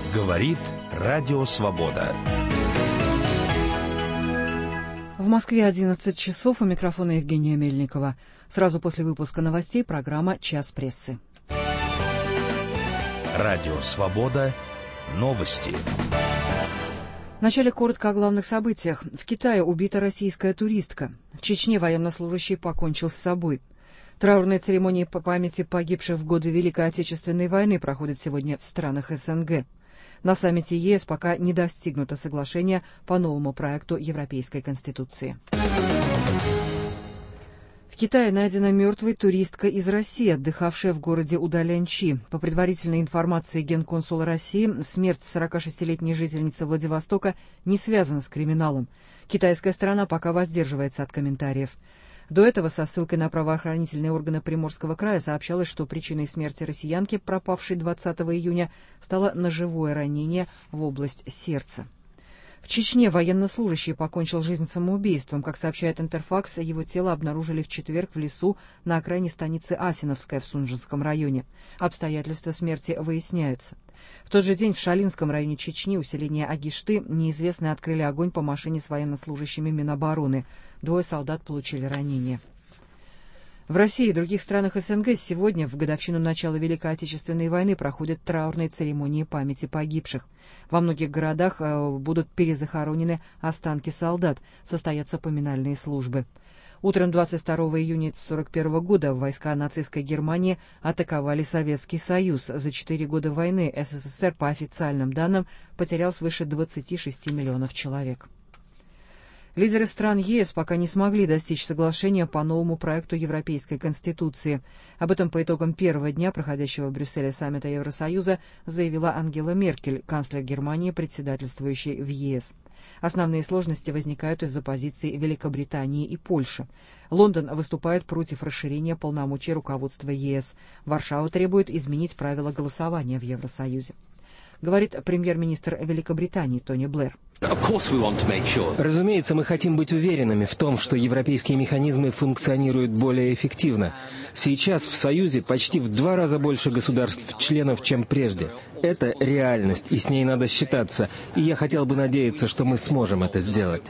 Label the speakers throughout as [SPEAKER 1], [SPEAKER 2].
[SPEAKER 1] Говорит Радио Свобода.
[SPEAKER 2] В Москве 11 часов. У микрофона Евгения Мельникова. Сразу после выпуска новостей программа «Час прессы».
[SPEAKER 1] Радио Свобода. Новости.
[SPEAKER 2] Вначале коротко о главных событиях. В Китае убита российская туристка. В Чечне военнослужащий покончил с собой. Траурные церемонии по памяти погибших в годы Великой Отечественной войны проходят сегодня в странах СНГ. На саммите ЕС пока не достигнуто соглашение по новому проекту Европейской Конституции. В Китае найдена мертвой туристка из России, отдыхавшая в городе Удаляньчи. По предварительной информации Генконсула России, смерть 46-летней жительницы Владивостока не связана с криминалом. Китайская сторона пока воздерживается от комментариев. До этого со ссылкой на правоохранительные органы Приморского края сообщалось, что причиной смерти россиянки, пропавшей 20 июня, стало ножевое ранение в область сердца. В Чечне военнослужащий покончил жизнь самоубийством. Как сообщает Интерфакс, его тело обнаружили в четверг в лесу на окраине станицы Асиновская в Сунжинском районе. Обстоятельства смерти выясняются. В тот же день в Шалинском районе Чечни, у селения Агишты, неизвестные открыли огонь по машине с военнослужащими Минобороны. 2 солдат получили ранения. В России и других странах СНГ сегодня, в годовщину начала Великой Отечественной войны, проходят траурные церемонии памяти погибших. Во многих городах будут перезахоронены останки солдат, состоятся поминальные службы. Утром 22 июня 1941 года войска нацистской Германии атаковали Советский Союз. За 4 года войны СССР, по официальным данным, потерял свыше 26 миллионов человек. Лидеры стран ЕС пока не смогли достичь соглашения по новому проекту Европейской Конституции. Об этом по итогам первого дня проходящего в Брюсселе саммита Евросоюза заявила Ангела Меркель, канцлер Германии, председательствующей в ЕС. Основные сложности возникают из-за позиций Великобритании и Польши. Лондон выступает против расширения полномочий руководства ЕС. Варшава требует изменить правила голосования в Евросоюзе. Говорит премьер-министр Великобритании Тони Блэр.
[SPEAKER 3] Разумеется, мы хотим быть уверенными в том, что европейские механизмы функционируют более эффективно. Сейчас в Союзе почти в 2 раза больше государств-членов, чем прежде. Это реальность, и с ней надо считаться. И я хотел бы надеяться, что мы сможем это сделать.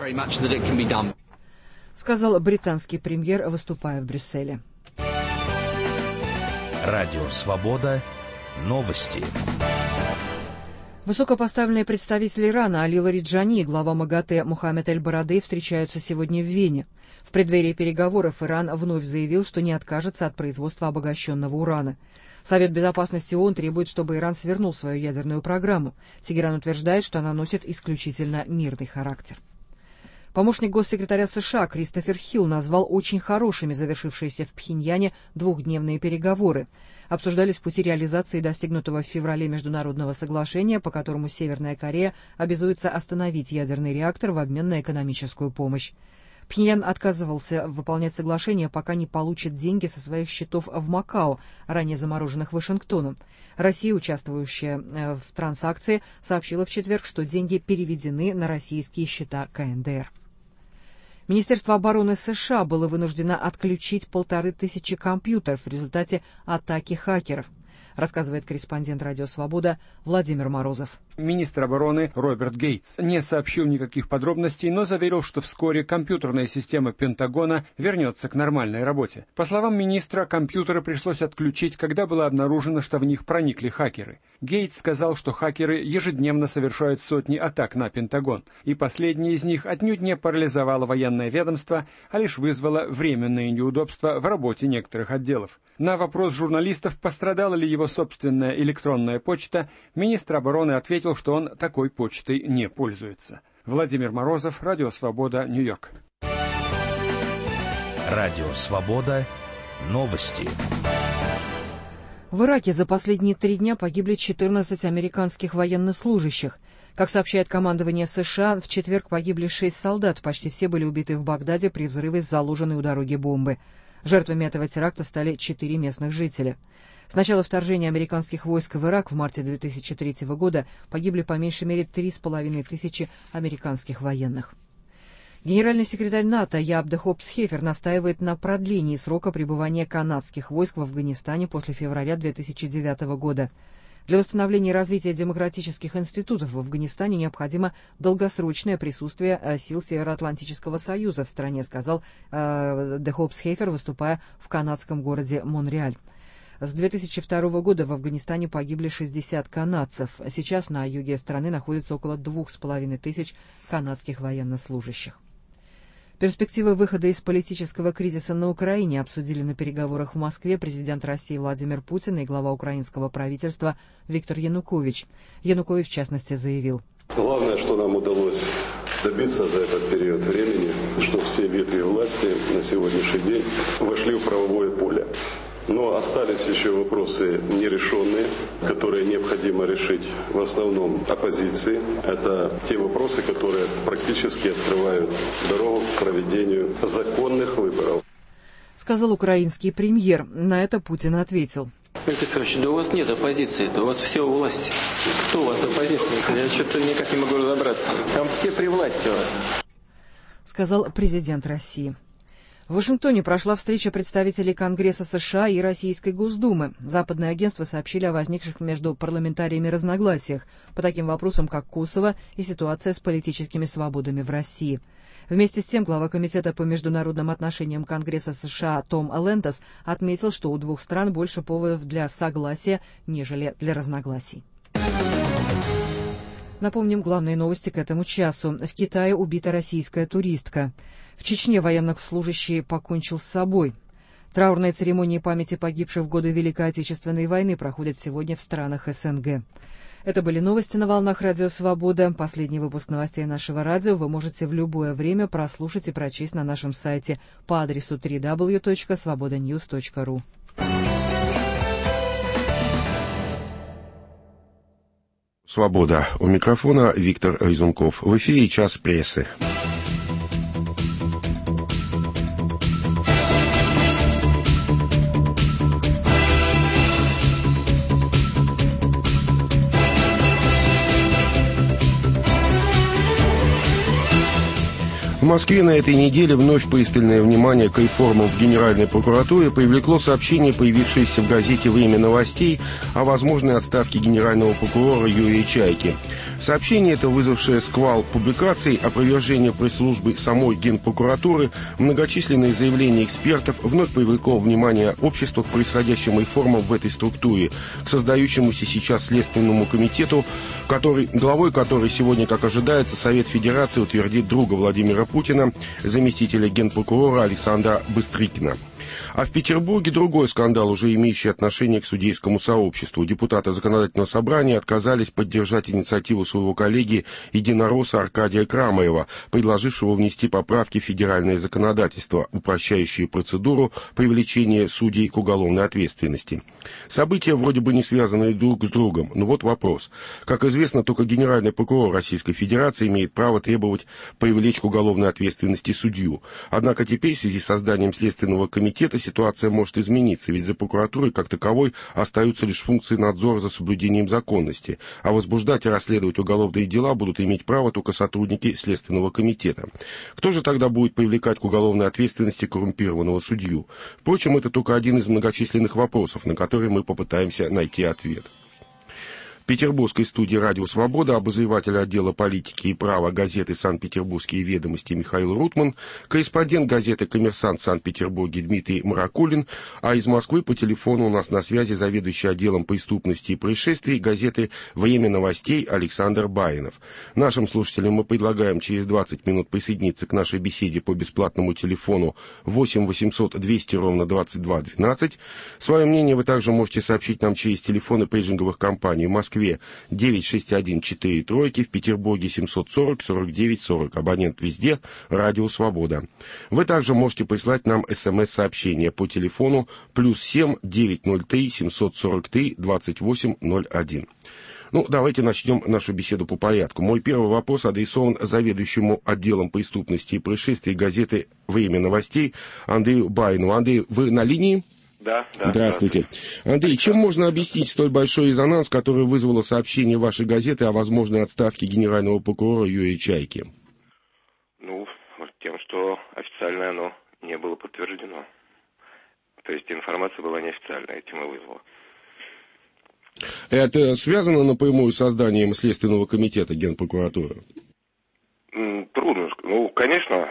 [SPEAKER 2] Сказал британский премьер, выступая в Брюсселе.
[SPEAKER 1] Радио Свобода. Новости.
[SPEAKER 2] Высокопоставленные представители Ирана Али Лариджани и глава МАГАТЭ Мохаммед Эль-Барадей встречаются сегодня в Вене. В преддверии переговоров Иран вновь заявил, что не откажется от производства обогащенного урана. Совет Безопасности ООН требует, чтобы Иран свернул свою ядерную программу. Тегеран утверждает, что она носит исключительно мирный характер. Помощник госсекретаря США Кристофер Хилл назвал очень хорошими завершившиеся в Пхеньяне 2-дневные переговоры. Обсуждались пути реализации достигнутого в феврале международного соглашения, по которому Северная Корея обязуется остановить ядерный реактор в обмен на экономическую помощь. Пхеньян отказывался выполнять соглашение, пока не получит деньги со своих счетов в Макао, ранее замороженных Вашингтоном. Россия, участвующая в транзакции, сообщила в четверг, что деньги переведены на российские счета КНДР. Министерство обороны США было вынуждено отключить 1500 компьютеров в результате атаки хакеров, рассказывает корреспондент «Радио Свобода» Владимир Морозов.
[SPEAKER 4] Министр обороны Роберт Гейтс не сообщил никаких подробностей, но заверил, что вскоре компьютерная система Пентагона вернется к нормальной работе. По словам министра, компьютеры пришлось отключить, когда было обнаружено, что в них проникли хакеры. Гейтс сказал, что хакеры ежедневно совершают сотни атак на Пентагон, и последняя из них отнюдь не парализовала военное ведомство, а лишь вызвала временные неудобства в работе некоторых отделов. На вопрос журналистов, пострадала ли его собственная электронная почта, министр обороны ответил, что он такой почтой не пользуется. Владимир Морозов, Радио Свобода, Нью-Йорк.
[SPEAKER 1] Радио Свобода. Новости.
[SPEAKER 2] В Ираке за последние 3 дня погибли 14 американских военнослужащих. Как сообщает командование США, в четверг погибли 6 солдат, почти все были убиты в Багдаде при взрыве заложенной у дороги бомбы. Жертвами этого теракта стали 4 местных жителя. С начала вторжения американских войск в Ирак в марте 2003 года погибли по меньшей мере 3500 американских военных. Генеральный секретарь НАТО Ябде Хопс-Хефер настаивает на продлении срока пребывания канадских войск в Афганистане после февраля 2009 года. Для восстановления и развития демократических институтов в Афганистане необходимо долгосрочное присутствие сил Североатлантического союза в стране, сказал Де Хопсхейфер, выступая в канадском городе Монреаль. С 2002 года в Афганистане погибли 60 канадцев. Сейчас на юге страны находится около 2500 канадских военнослужащих. Перспективы выхода из политического кризиса на Украине обсудили на переговорах в Москве президент России Владимир Путин и глава украинского правительства Виктор Янукович. Янукович, в частности, заявил:
[SPEAKER 5] «Главное, что нам удалось добиться за этот период времени, что все ветви власти на сегодняшний день вошли в правовое поле. Но остались еще вопросы нерешенные, которые необходимо решить в основном оппозиции. Это те вопросы, которые практически открывают дорогу к проведению законных выборов»,
[SPEAKER 2] сказал украинский премьер. На это Путин ответил:
[SPEAKER 6] Виктор Федорович, да у вас нет оппозиции, да у вас все у власти. Кто у вас оппозиция? Я что-то никак не могу разобраться. Там все при власти у вас.
[SPEAKER 2] Сказал президент России. В Вашингтоне прошла встреча представителей Конгресса США и Российской Госдумы. Западные агентства сообщили о возникших между парламентариями разногласиях по таким вопросам, как Косово и ситуация с политическими свободами в России. Вместе с тем, глава Комитета по международным отношениям Конгресса США Том Лентос отметил, что у двух стран больше поводов для согласия, нежели для разногласий. Напомним главные новости к этому часу. В Китае убита российская туристка. В Чечне военнослужащий покончил с собой. Траурные церемонии памяти погибших в годы Великой Отечественной войны проходят сегодня в странах СНГ. Это были новости на волнах Радио Свобода. Последний выпуск новостей нашего радио вы можете в любое время прослушать и прочесть на нашем сайте по адресу www.svobodanews.ru.
[SPEAKER 7] Свобода. У микрофона Виктор Резунков. В эфире «Час прессы». В Москве на этой неделе вновь пристальное внимание к реформам в Генеральной прокуратуре привлекло сообщение, появившееся в газете «Время новостей» о возможной отставке генерального прокурора Юрия Чайки. Сообщение это, вызвавшее шквал публикаций, опровержение пресс-службы самой Генпрокуратуры, многочисленные заявления экспертов, вновь привлекло внимание общества к происходящим реформам в этой структуре, к создающемуся сейчас Следственному комитету, главой которой сегодня, как ожидается, Совет Федерации утвердит друга Владимира Путина, заместителя генпрокурора Александра Быстрыкина. А в Петербурге другой скандал, уже имеющий отношение к судейскому сообществу. Депутаты Законодательного собрания отказались поддержать инициативу своего коллеги единоросса Аркадия Крамаева, предложившего внести поправки в федеральное законодательство, упрощающие процедуру привлечения судей к уголовной ответственности. События вроде бы не связаны друг с другом, но вот вопрос. Как известно, только генеральный прокурор Российской Федерации имеет право требовать привлечь к уголовной ответственности судью. Однако теперь в связи с созданием Следственного комитета ситуация может измениться, ведь за прокуратурой как таковой остаются лишь функции надзора за соблюдением законности, а возбуждать и расследовать уголовные дела будут иметь право только сотрудники Следственного комитета. Кто же тогда будет привлекать к уголовной ответственности коррумпированного судью? Впрочем, это только один из многочисленных вопросов, на которые мы попытаемся найти ответ. В петербургской студии «Радио Свобода» обозреватель отдела политики и права газеты «Санкт-Петербургские ведомости» Михаил Рутман, корреспондент газеты «Коммерсант» в Санкт-Петербурге Дмитрий Маракулин, а из Москвы по телефону у нас на связи заведующий отделом преступности и происшествий газеты «Время новостей» Александр Баринов. Нашим слушателям мы предлагаем через 20 минут присоединиться к нашей беседе по бесплатному телефону 8 800 200 ровно 22 12. Свое мнение вы также можете сообщить нам через телефоны пейджинговых компаний в Москве 961-4 в Петербурге 740-49-40. Абонент везде, Радио Свобода. Вы также можете прислать нам СМС-сообщение по телефону +7 903 743 2801. Давайте начнем нашу беседу по порядку. Мой первый вопрос адресован заведующему отделом преступности и происшествий газеты «Время новостей» Андрею Баринову. Андрей, вы на линии?
[SPEAKER 5] Да.
[SPEAKER 7] Здравствуйте. Андрей, чем можно объяснить столь большой резонанс, который вызвало сообщение вашей газеты о возможной отставке генерального прокурора Юрия Чайки?
[SPEAKER 8] Тем, что официально оно не было подтверждено. То есть информация была неофициальная, этим и вызвала.
[SPEAKER 7] Это связано напрямую с созданием Следственного комитета Генпрокуратуры?
[SPEAKER 8] Трудно. Ну, конечно,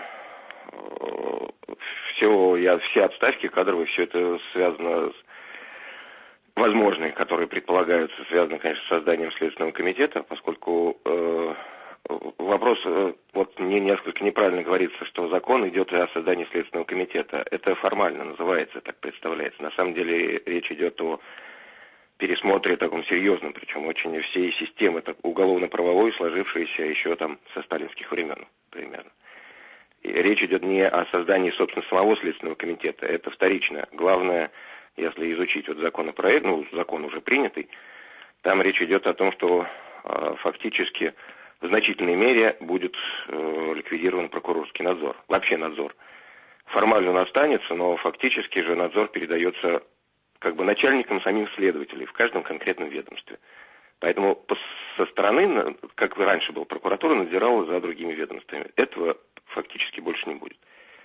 [SPEAKER 8] все отставки кадровые, все это связано с возможные, которые предполагаются, связано, конечно, с созданием Следственного комитета, поскольку вопрос, вот мне несколько неправильно говорится, что закон идет о создании Следственного комитета. Это формально называется, так представляется. На самом деле речь идет о пересмотре таком серьезном, причем очень всей системы уголовно-правовой, сложившейся еще там со сталинских времен примерно. И речь идет не о создании, собственно, самого Следственного комитета, это вторично. Главное, если изучить вот законопроект, закон уже принятый, там речь идет о том, что фактически в значительной мере будет ликвидирован прокурорский надзор, вообще надзор. Формально он останется, но фактически же надзор передается как бы начальникам самих следователей в каждом конкретном ведомстве. Поэтому со стороны, как раньше был, прокуратура надзирала за другими ведомствами. Этого фактически больше не будет.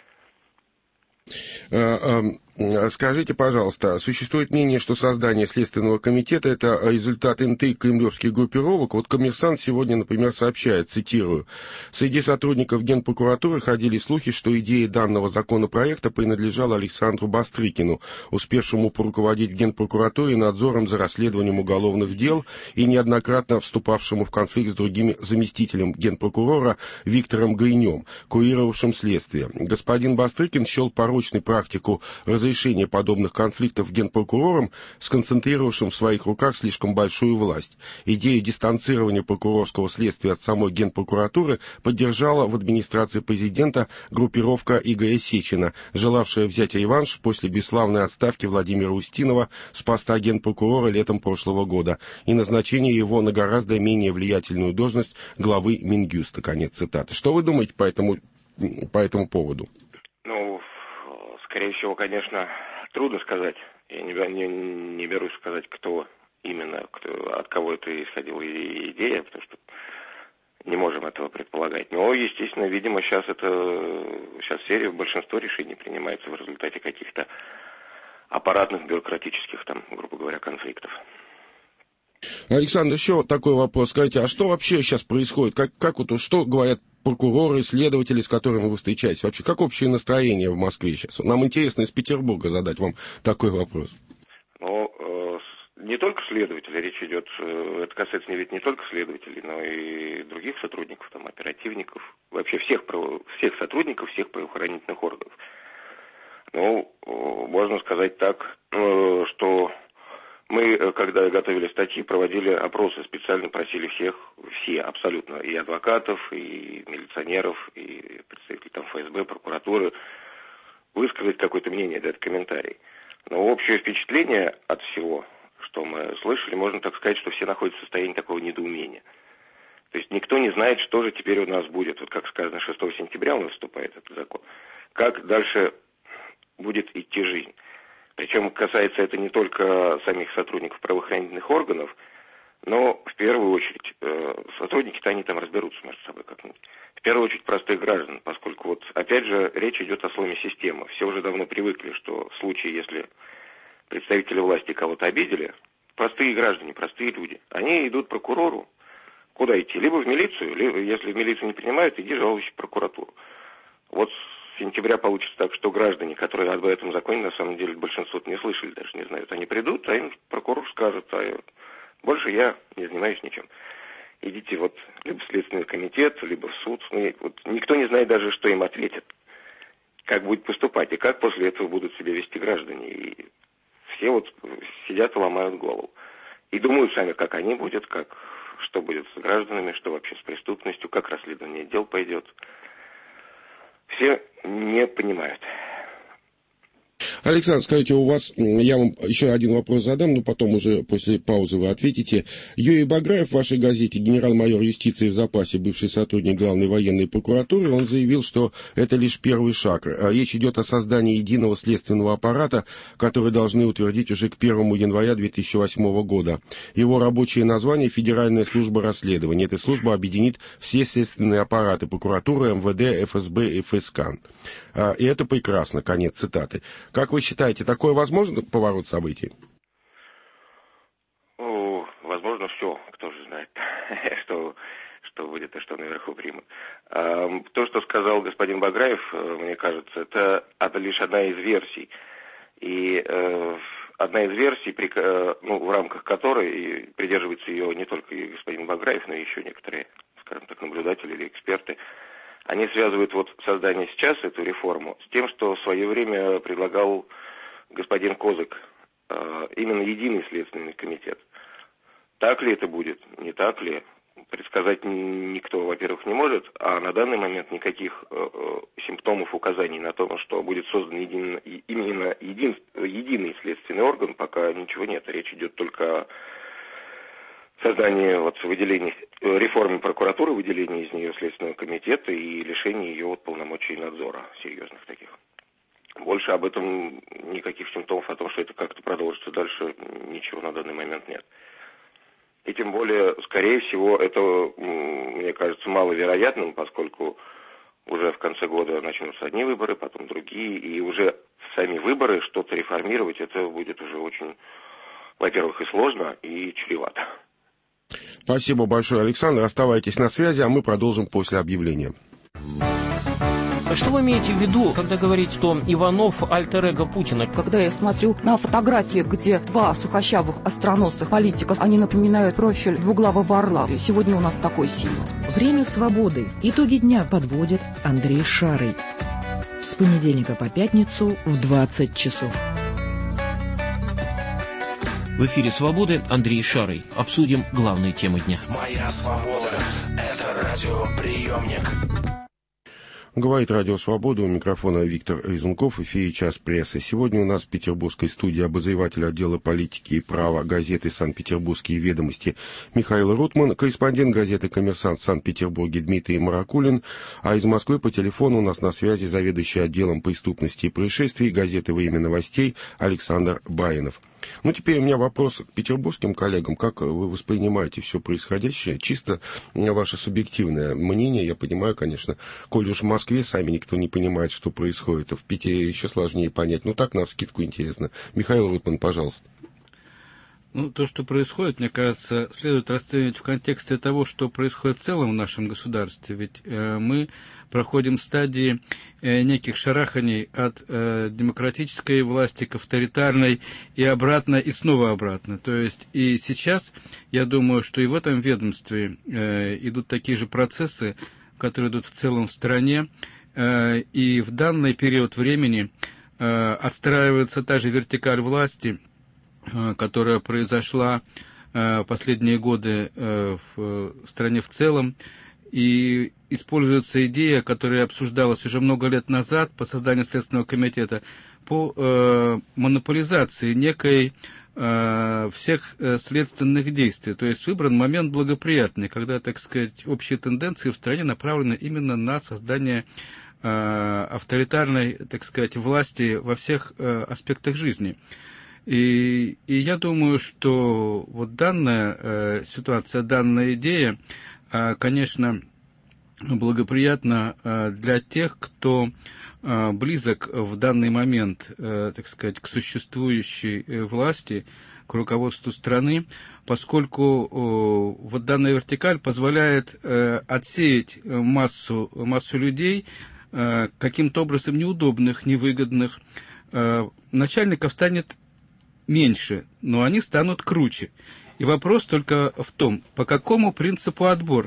[SPEAKER 7] Скажите, пожалуйста, существует мнение, что создание Следственного комитета – это результат интриг кремлевских группировок. Вот «Коммерсант» сегодня, например, сообщает, цитирую, «Среди сотрудников Генпрокуратуры ходили слухи, что идея данного законопроекта принадлежала Александру Бастрыкину, успевшему поруководить в Генпрокуратуре надзором за расследованием уголовных дел и неоднократно вступавшему в конфликт с другим заместителем Генпрокурора Виктором Гринем, курировавшим следствие. Господин Бастрыкин счел порочной практику разрешения подобных конфликтов генпрокурором, сконцентрировавшим в своих руках слишком большую власть. Идею дистанцирования прокурорского следствия от самой Генпрокуратуры поддержала в администрации президента группировка Игоря Сечина, желавшая взять реванш после бесславной отставки Владимира Устинова с поста генпрокурора летом прошлого года и назначения его на гораздо менее влиятельную должность главы Минюста. Конец цитаты. Что вы думаете по этому поводу?
[SPEAKER 8] Скорее всего, конечно, трудно сказать. Я не берусь сказать, кто именно, от кого это исходила идея, потому что не можем этого предполагать. Но, естественно, видимо, сейчас большинство решений принимается в результате каких-то аппаратных, бюрократических, грубо говоря, конфликтов.
[SPEAKER 7] Александр, еще такой вопрос. Скажите, а что вообще сейчас происходит? Что говорят прокуроры, следователи, с которыми вы встречаетесь? Вообще, как общее настроение в Москве сейчас? Нам интересно из Петербурга задать вам такой вопрос.
[SPEAKER 8] Не только следователи, речь идет, это касается ведь не только следователей, но и других сотрудников, оперативников, вообще всех сотрудников, всех правоохранительных органов. Можно сказать так, что мы, когда готовили статьи, проводили опросы, специально просили все абсолютно, и адвокатов, и милиционеров, и представителей ФСБ, прокуратуры, высказать какое-то мнение, дать комментарий. Но общее впечатление от всего, что мы слышали, можно так сказать, что все находятся в состоянии такого недоумения. То есть никто не знает, что же теперь у нас будет. Вот как сказано, 6 сентября у нас вступает этот закон. Как дальше будет идти жизнь. Причем касается это не только самих сотрудников правоохранительных органов, но в первую очередь сотрудники-то они там разберутся между собой как-нибудь. В первую очередь простых граждан, поскольку опять же речь идет о сломе системы. Все уже давно привыкли, что в случае, если представители власти кого-то обидели, простые граждане, простые люди, они идут к прокурору. Куда идти? Либо в милицию, либо, если в милицию не принимают, иди жалуйся в прокуратуру. Вот с сентября получится так, что граждане, которые об этом законе, на самом деле, большинство не слышали, даже не знают, они придут, а им прокурор скажет, больше я не занимаюсь ничем. Идите либо в Следственный комитет, либо в суд. Никто не знает даже, что им ответят, как будет поступать, и как после этого будут себя вести граждане. И все сидят и ломают голову. И думают сами, как они будут, что будет с гражданами, что вообще с преступностью, как расследование дел пойдет. Все не понимают.
[SPEAKER 7] Александр, скажите, я вам еще один вопрос задам, но потом уже после паузы вы ответите. Юрий Баграев в вашей газете, генерал-майор юстиции в запасе, бывший сотрудник Главной военной прокуратуры, он заявил, что это лишь первый шаг. Речь идет о создании единого следственного аппарата, который должны утвердить уже к 1 января 2008 года. Его рабочее название – Федеральная служба расследований. Эта служба объединит все следственные аппараты прокуратуры, МВД, ФСБ и ФСК. И это прекрасно. Конец цитаты. Как вы считаете, такое возможно поворот событий?
[SPEAKER 8] возможно, все, кто же знает, что будет и что наверху примут. То, что сказал господин Баграев, мне кажется, это лишь одна из версий. И одна из версий, в рамках которой придерживается ее не только и господин Баграев, но и еще некоторые, скажем так, наблюдатели или эксперты, они связывают вот создание сейчас, эту реформу, с тем, что в свое время предлагал господин Козак, именно единый следственный комитет. Так ли это будет, не так ли, предсказать никто, во-первых, не может, а на данный момент никаких симптомов, указаний на то, что будет создан именно единый следственный орган, пока ничего нет. Речь идет только о создании, выделении, реформе прокуратуры, выделении из нее следственного комитета и лишении ее полномочий надзора, серьезных таких. Больше об этом никаких симптомов о том, что это как-то продолжится дальше, ничего на данный момент нет. И тем более, скорее всего, это, мне кажется, маловероятным, поскольку уже в конце года начнутся одни выборы, потом другие, и уже сами выборы что-то реформировать, это будет уже очень, во-первых, и сложно, и чревато.
[SPEAKER 7] Спасибо большое, Александр. Оставайтесь на связи, а мы продолжим после объявления.
[SPEAKER 9] Что вы имеете в виду, когда говорите, что Иванов альтер-эго Путина?
[SPEAKER 10] Когда я смотрю на фотографии, где два сухощавых остроносых политика, они напоминают профиль двуглавого орла. Сегодня у нас такой символ.
[SPEAKER 11] Время свободы. Итоги дня подводит Андрей Шарый. С понедельника по пятницу в 20 часов.
[SPEAKER 9] В эфире «Свободы» Андрей Шарый. Обсудим главные темы дня.
[SPEAKER 12] Моя свобода – это радиоприемник.
[SPEAKER 7] Говорит Радио Свобода, у микрофона Виктор Резунков, в эфире «Час прессы». Сегодня у нас в петербургской студии обозреватель отдела политики и права газеты «Санкт-Петербургские ведомости» Михаил Рутман, корреспондент газеты «Коммерсант» в Санкт-Петербурге Дмитрий Маракулин, а из Москвы по телефону у нас на связи заведующий отделом преступности и происшествий газеты «Время новостей» Александр Баринов. Теперь у меня вопрос к петербургским коллегам. Как вы воспринимаете все происходящее? Чисто ваше субъективное мнение. Я понимаю, конечно, коль уж в Москве сами никто не понимает, что происходит, а в Питере еще сложнее понять. Так, навскидку интересно. Михаил Рутман, пожалуйста.
[SPEAKER 13] То, что происходит, мне кажется, следует расценивать в контексте того, что происходит в целом в нашем государстве. Ведь мы проходим стадии неких шараханий от демократической власти к авторитарной и обратно, и снова обратно. То есть и сейчас, я думаю, что и в этом ведомстве идут такие же процессы, которые идут в целом в стране, и в данный период времени отстраивается та же вертикаль власти, которая произошла последние годы в стране в целом, и используется идея, которая обсуждалась уже много лет назад по созданию Следственного комитета, по монополизации некой всех следственных действий. То есть выбран момент благоприятный, когда, так сказать, общие тенденции в стране направлены именно на создание авторитарной, так сказать, власти во всех аспектах жизни. И я думаю, что данная ситуация, данная идея, конечно, благоприятна для тех, кто близок в данный момент, так сказать, к существующей власти, к руководству страны, поскольку данная вертикаль позволяет отсеять массу людей, каким-то образом неудобных, невыгодных. Начальников станет меньше, но они станут круче. И вопрос только в том, по какому принципу отбор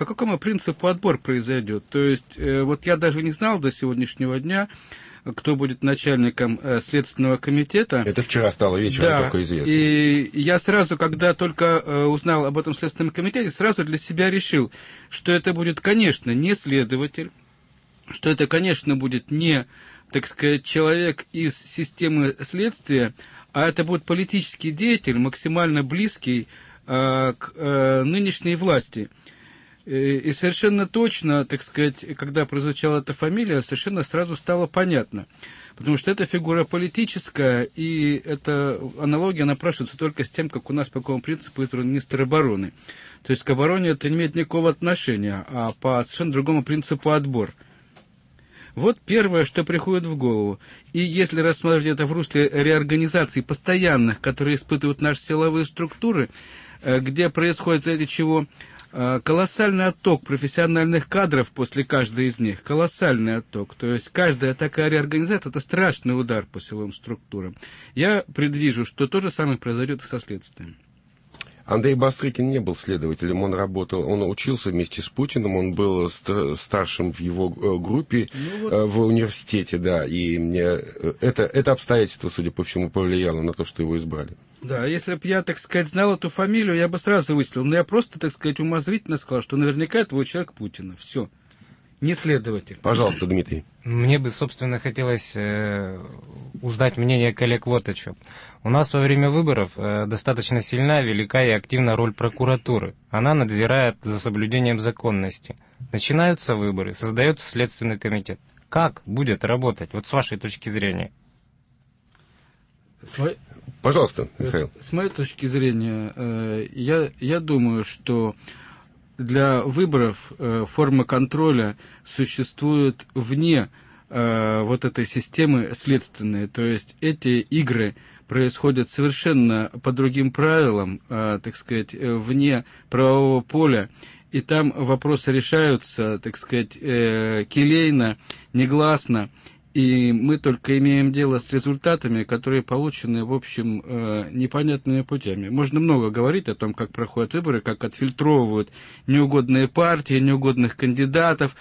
[SPEAKER 13] произойдет. То есть, я даже не знал до сегодняшнего дня, кто будет начальником Следственного комитета.
[SPEAKER 7] Это вчера стало вечером только известно.
[SPEAKER 13] И я сразу, когда только узнал об этом Следственном комитете, сразу для себя решил, что это будет, конечно, не следователь, что это, конечно, будет не, так сказать, человек из системы следствия, а это будет политический деятель, максимально близкий к нынешней власти. И совершенно точно, так сказать, когда прозвучала эта фамилия, совершенно сразу стало понятно. Потому что это фигура политическая, и эта аналогия напрашивается только с тем, как у нас по какому принципу избран министр обороны. То есть к обороне это не имеет никакого отношения, а по совершенно другому принципу отбор. Вот первое, что приходит в голову. И если рассматривать это в русле реорганизации постоянных, которые испытывают наши силовые структуры, где происходит, из-за чего колоссальный отток профессиональных кадров после каждой из них, колоссальный отток. То есть каждая такая реорганизация – это страшный удар по силовым структурам. Я предвижу, что то же самое произойдет и со следствием.
[SPEAKER 7] Андрей Бастрыкин не был следователем, он учился вместе с Путиным, он был старшим в его группе в университете, да, и это обстоятельство, судя по всему, повлияло на то, что его избрали.
[SPEAKER 13] Да, если бы я, так сказать, знал эту фамилию, я бы сразу выстрелил, но я просто, так сказать, умозрительно сказал, что наверняка это человек Путина, все. Не следователь.
[SPEAKER 7] Пожалуйста, Дмитрий.
[SPEAKER 14] Мне бы, собственно, хотелось узнать мнение коллег вот о чем. У нас во время выборов достаточно сильна, велика и активна роль прокуратуры. Она надзирает за соблюдением законности. Начинаются выборы, создается Следственный комитет. Как будет работать, вот с вашей точки зрения?
[SPEAKER 7] Пожалуйста, Михаил.
[SPEAKER 13] С моей точки зрения, я думаю, что для выборов форма контроля существует вне вот этой системы следственной. То есть эти игры происходят совершенно по другим правилам, так сказать, вне правового поля. И там вопросы решаются, так сказать, келейно, негласно. И мы только имеем дело с результатами, которые получены, в общем, непонятными путями. Можно много говорить о том, как проходят выборы, как отфильтровывают неугодные партии, неугодных кандидатов,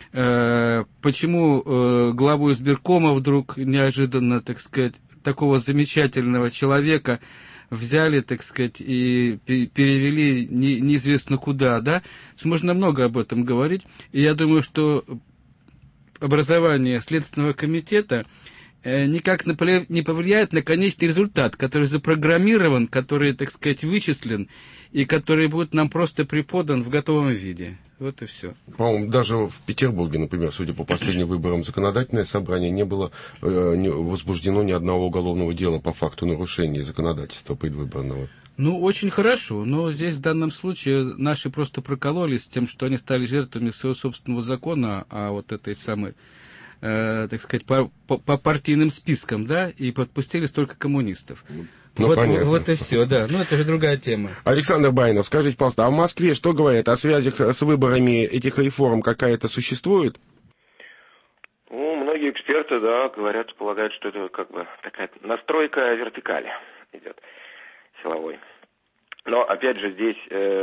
[SPEAKER 13] почему главу избиркома вдруг неожиданно, так сказать, такого замечательного человека взяли, так сказать, и перевели неизвестно куда, да? Можно много об этом говорить, и я думаю, что образование Следственного комитета никак не повлияет на конечный результат, который запрограммирован, который, так сказать, вычислен, и который будет нам просто преподан в готовом виде. Вот и все.
[SPEAKER 7] По-моему, даже в Петербурге, например, судя по последним выборам, законодательное собрание не было возбуждено ни одного уголовного дела по факту нарушения законодательства предвыборного.
[SPEAKER 13] Ну, очень хорошо, но здесь в данном случае наши просто прокололись тем, что они стали жертвами своего собственного закона, а вот этой самой, так сказать, по партийным спискам, да, и подпустились только коммунистов.
[SPEAKER 7] Ну,
[SPEAKER 13] вот и все, да, ну это же другая тема.
[SPEAKER 7] Александр Байнов, скажите, пожалуйста, а в Москве что говорят о связях с выборами этих реформ, какая-то существует?
[SPEAKER 8] Ну, многие эксперты, да, говорят, полагают, что это как бы такая настройка вертикали идет. Силовой. Но, опять же, здесь,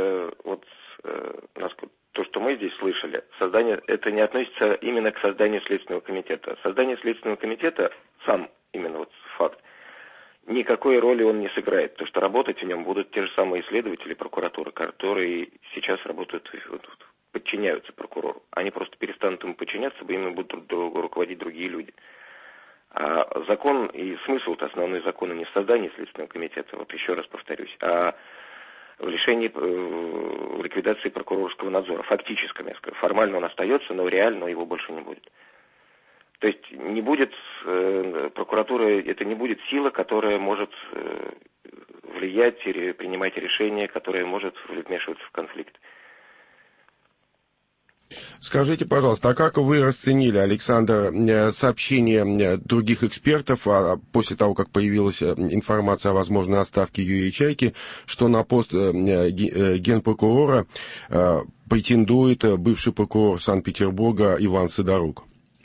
[SPEAKER 8] то, что мы здесь слышали, это не относится именно к созданию Следственного комитета. Создание Следственного комитета, сам именно вот факт, никакой роли он не сыграет, потому что работать в нем будут те же самые следователи прокуратуры, которые сейчас работают, подчиняются прокурору. Они просто перестанут ему подчиняться, ими будут руководить другие люди. А закон и смысл-то основной закона не в создании Следственного комитета, вот еще раз повторюсь, а в лишении, в ликвидации прокурорского надзора, фактическом, я скажу. Формально он остается, но реально его больше не будет. То есть не будет, прокуратура, это не будет сила, которая может влиять или принимать решения, которая может вмешиваться в конфликт.
[SPEAKER 7] Скажите, пожалуйста, а как вы расценили, Александр, сообщения других экспертов после того, как появилась информация о возможной отставке Юрия Чайки, что на пост генпрокурора претендует бывший прокурор Санкт-Петербурга Иван Сидорук?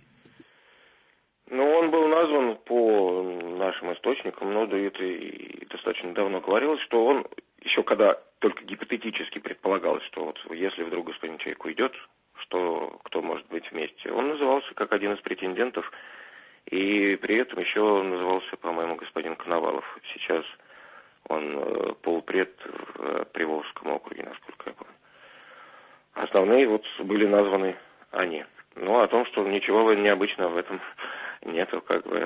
[SPEAKER 8] Ну, он был назван по нашим источникам, но да это и достаточно давно говорилось, что он, еще когда только гипотетически предполагалось, что вот если вдруг господин Чайка уйдет, что кто может быть вместе. Он назывался как один из претендентов, и при этом еще назывался, по-моему, господин Коновалов. Сейчас он полпред в Приволжском округе, насколько я помню. Основные вот были названы они. Ну, о том, что ничего необычного в этом нету, как бы.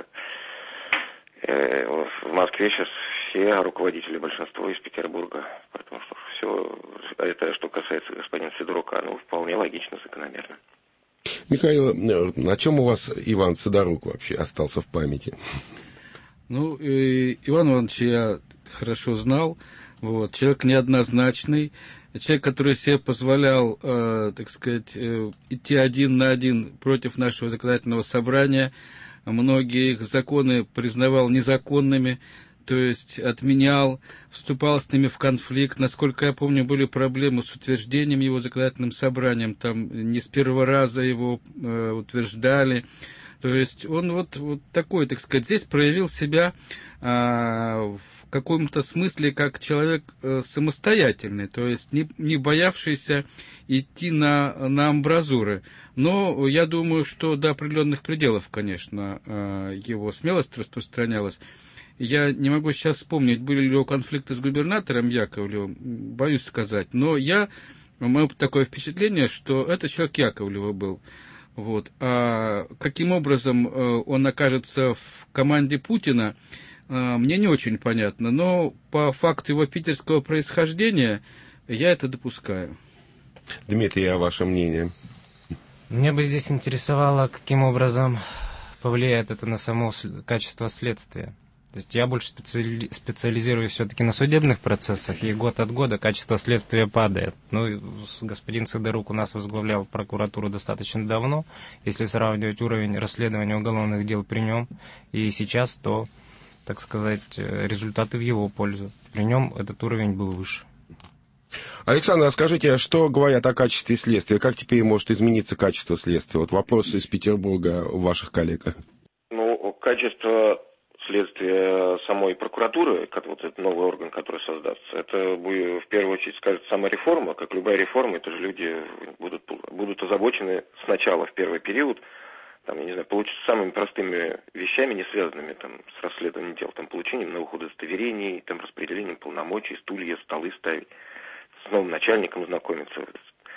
[SPEAKER 8] В Москве сейчас все руководители, большинство из Петербурга, потому что все это, что касается господина Сидорука, ну, вполне логично, закономерно.
[SPEAKER 7] Михаил, на чем у вас Иван Сидорук вообще остался в памяти?
[SPEAKER 13] Ну, Иван Иванович я хорошо знал, Вот. Человек неоднозначный, человек, который себе позволял, так сказать, идти один на один против нашего законодательного собрания, многие их законы признавал незаконными, то есть отменял, вступал с ними в конфликт. Насколько я помню, были проблемы с утверждением его законодательным собранием, там не с первого раза его утверждали. То есть он вот такой, так сказать, здесь проявил себя в каком-то смысле как человек самостоятельный, то есть не боявшийся идти на амбразуры. Но я думаю, что до определенных пределов, конечно, его смелость распространялась. Я не могу сейчас вспомнить, были ли у него конфликты с губернатором Яковлевым, боюсь сказать, но у меня такое впечатление, что это человек Яковлева был. Вот. А каким образом он окажется в команде Путина, мне не очень понятно, но по факту его питерского происхождения я это допускаю.
[SPEAKER 7] Дмитрий, а ваше мнение?
[SPEAKER 14] Меня бы здесь интересовало, каким образом повлияет это на само качество следствия. То есть я больше специализируюсь все-таки на судебных процессах, и год от года качество следствия падает. Ну, господин Сидорук у нас возглавлял прокуратуру достаточно давно. Если сравнивать уровень расследования уголовных дел при нем и сейчас, то, так сказать, результаты в его пользу. При нем этот уровень был выше.
[SPEAKER 7] Александр, скажите, что говорят о качестве следствия? Как теперь может измениться качество следствия? Вот вопрос из Петербурга у ваших коллег.
[SPEAKER 8] Ну, качество следствия самой прокуратуры, как вот этот новый орган, который создастся, это будет, в первую очередь, скажет, сама реформа. Как любая реформа, это же люди будут озабочены сначала, в первый период, там, я не знаю, получить самыми простыми вещами, не связанными там, с расследованием дел, там, получением новых удостоверений, там, распределением полномочий, стулья, столы ставить, с новым начальником знакомиться.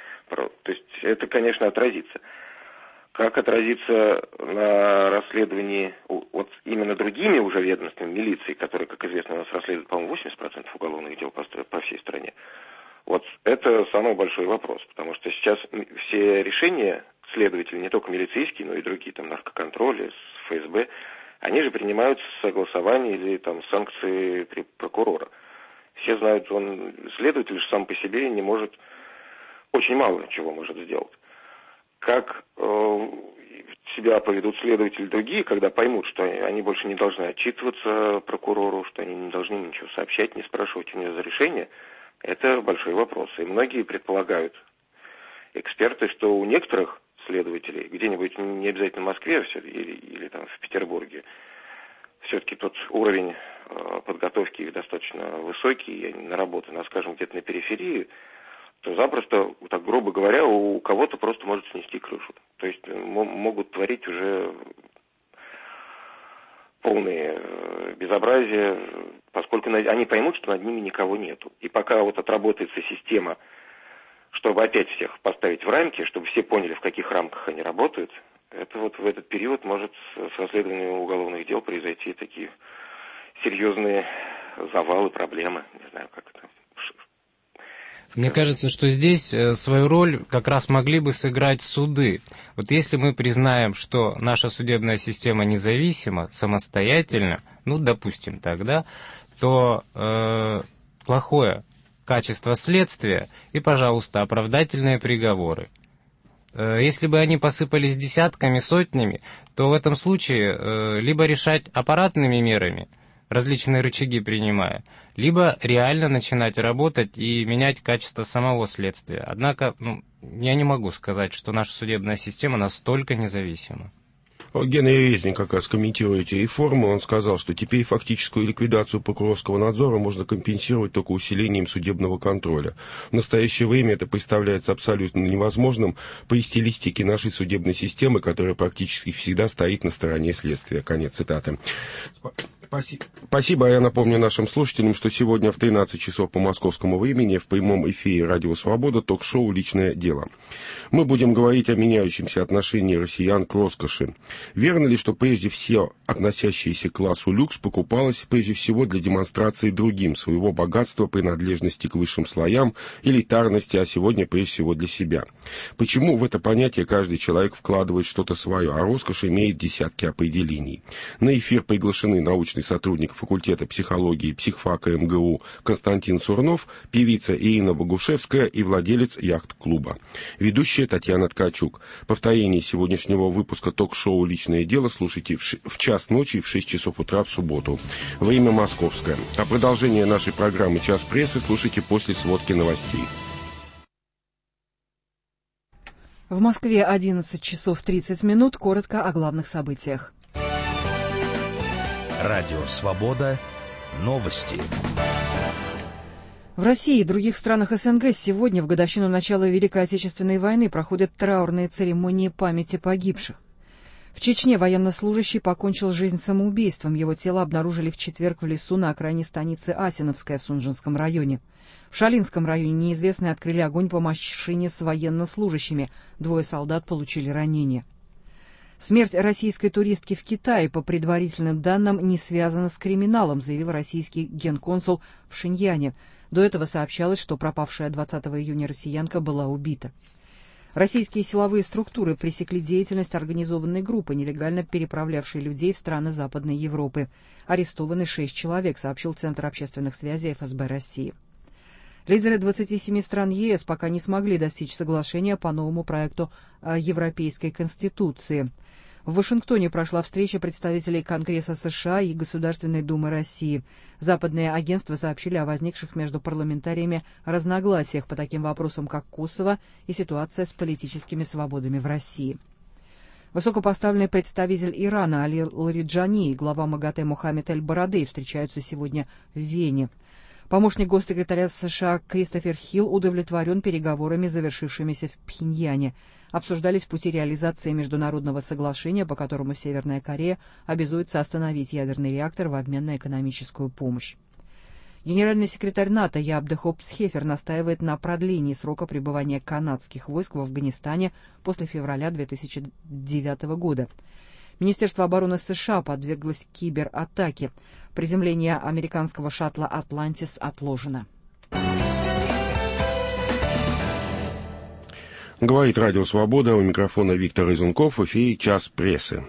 [SPEAKER 8] То есть это, конечно, отразится. Как отразится на расследовании вот именно другими уже ведомствами, милиции, которые, как известно, у нас расследуют, по-моему, 80% уголовных дел по всей стране. Вот это самый большой вопрос, потому что сейчас все решения следователей, не только милицейские, но и другие, там, наркоконтроли, с ФСБ, они же принимаются с согласования или там санкции прокурора. Все знают, следователь же сам по себе не может, очень мало чего может сделать. Как себя поведут следователи другие, когда поймут, что они больше не должны отчитываться прокурору, что они не должны ничего сообщать, не спрашивать у него за решение, это большой вопрос. И многие предполагают, эксперты, что у некоторых следователей, где-нибудь не обязательно в Москве или там в Петербурге, все-таки тот уровень подготовки достаточно высокий, на работу, скажем, где-то на периферии, то запросто, так грубо говоря, у кого-то просто может снести крышу. То есть могут творить уже полные безобразия, поскольку они поймут, что над ними никого нету. И пока вот отработается система, чтобы опять всех поставить в рамки, чтобы все поняли, в каких рамках они работают, это вот в этот период может с расследованием уголовных дел произойти такие серьезные завалы, проблемы. Не знаю, как это.
[SPEAKER 14] Мне кажется, что здесь свою роль как раз могли бы сыграть суды. Вот если мы признаем, что наша судебная система независима, самостоятельна, ну, допустим, тогда, то плохое качество следствия и, пожалуйста, оправдательные приговоры. Если бы они посыпались десятками, сотнями, то в этом случае либо решать аппаратными мерами, различные рычаги принимая, либо реально начинать работать и менять качество самого следствия. Однако, я не могу сказать, что наша судебная система настолько независима.
[SPEAKER 7] Генри Резник как раз комментирует реформу. Он сказал, что теперь фактическую ликвидацию прокурорского надзора можно компенсировать только усилением судебного контроля. В настоящее время это представляется абсолютно невозможным при стилистике нашей судебной системы, которая практически всегда стоит на стороне следствия. Конец цитаты. Спасибо. Я напомню нашим слушателям, что сегодня в 13 часов по московскому времени в прямом эфире «Радио Свобода» ток-шоу «Личное дело». Мы будем говорить о меняющемся отношении россиян к роскоши. Верно ли, что прежде всего относящееся к классу люкс, покупалось прежде всего для демонстрации другим своего богатства, принадлежности к высшим слоям, элитарности, а сегодня прежде всего для себя. Почему в это понятие каждый человек вкладывает что-то свое, а роскошь имеет десятки определений? На эфир приглашены научный сотрудник факультета психологии психфака МГУ Константин Сурнов, певица Ирина Богушевская и владелец яхт-клуба. Ведущая Татьяна Ткачук. Повторение сегодняшнего выпуска ток-шоу «Личное дело» слушайте в час ночи и в 6 часов утра в субботу. Время московское. А продолжение нашей программы «Час прессы» слушайте после сводки новостей.
[SPEAKER 2] В Москве 11 часов 30 минут. Коротко о главных событиях.
[SPEAKER 1] Радио «Свобода». Новости.
[SPEAKER 2] В России и других странах СНГ сегодня, в годовщину начала Великой Отечественной войны, проходят траурные церемонии памяти погибших. В Чечне военнослужащий покончил жизнь самоубийством. Его тело обнаружили в четверг в лесу на окраине станицы Асиновская в Сунжинском районе. В Шалинском районе неизвестные открыли огонь по машине с военнослужащими. 2 солдат получили ранения. Смерть российской туристки в Китае, по предварительным данным, не связана с криминалом, заявил российский генконсул в Шиньяне. До этого сообщалось, что пропавшая 20 июня россиянка была убита. Российские силовые структуры пресекли деятельность организованной группы, нелегально переправлявшей людей в страны Западной Европы. Арестованы 6 человек, сообщил Центр общественных связей ФСБ России. Лидеры 27 стран ЕС пока не смогли достичь соглашения по новому проекту Европейской Конституции. В Вашингтоне прошла встреча представителей Конгресса США и Государственной Думы России. Западные агентства сообщили о возникших между парламентариями разногласиях по таким вопросам, как Косово и ситуация с политическими свободами в России. Высокопоставленный представитель Ирана Али Лариджани и глава МАГАТЭ Мохаммед Эль-Барадей встречаются сегодня в Вене. Помощник госсекретаря США Кристофер Хилл удовлетворен переговорами, завершившимися в Пхеньяне. Обсуждались пути реализации международного соглашения, по которому Северная Корея обязуется остановить ядерный реактор в обмен на экономическую помощь. Генеральный секретарь НАТО Яап де Хоop Схефер настаивает на продлении срока пребывания канадских войск в Афганистане после февраля 2009 года. Министерство обороны США подверглось кибератаке. Приземление американского шаттла «Атлантис» отложено.
[SPEAKER 7] Говорит Радио Свобода, у микрофона Виктор Изунков, в эфире «Час прессы».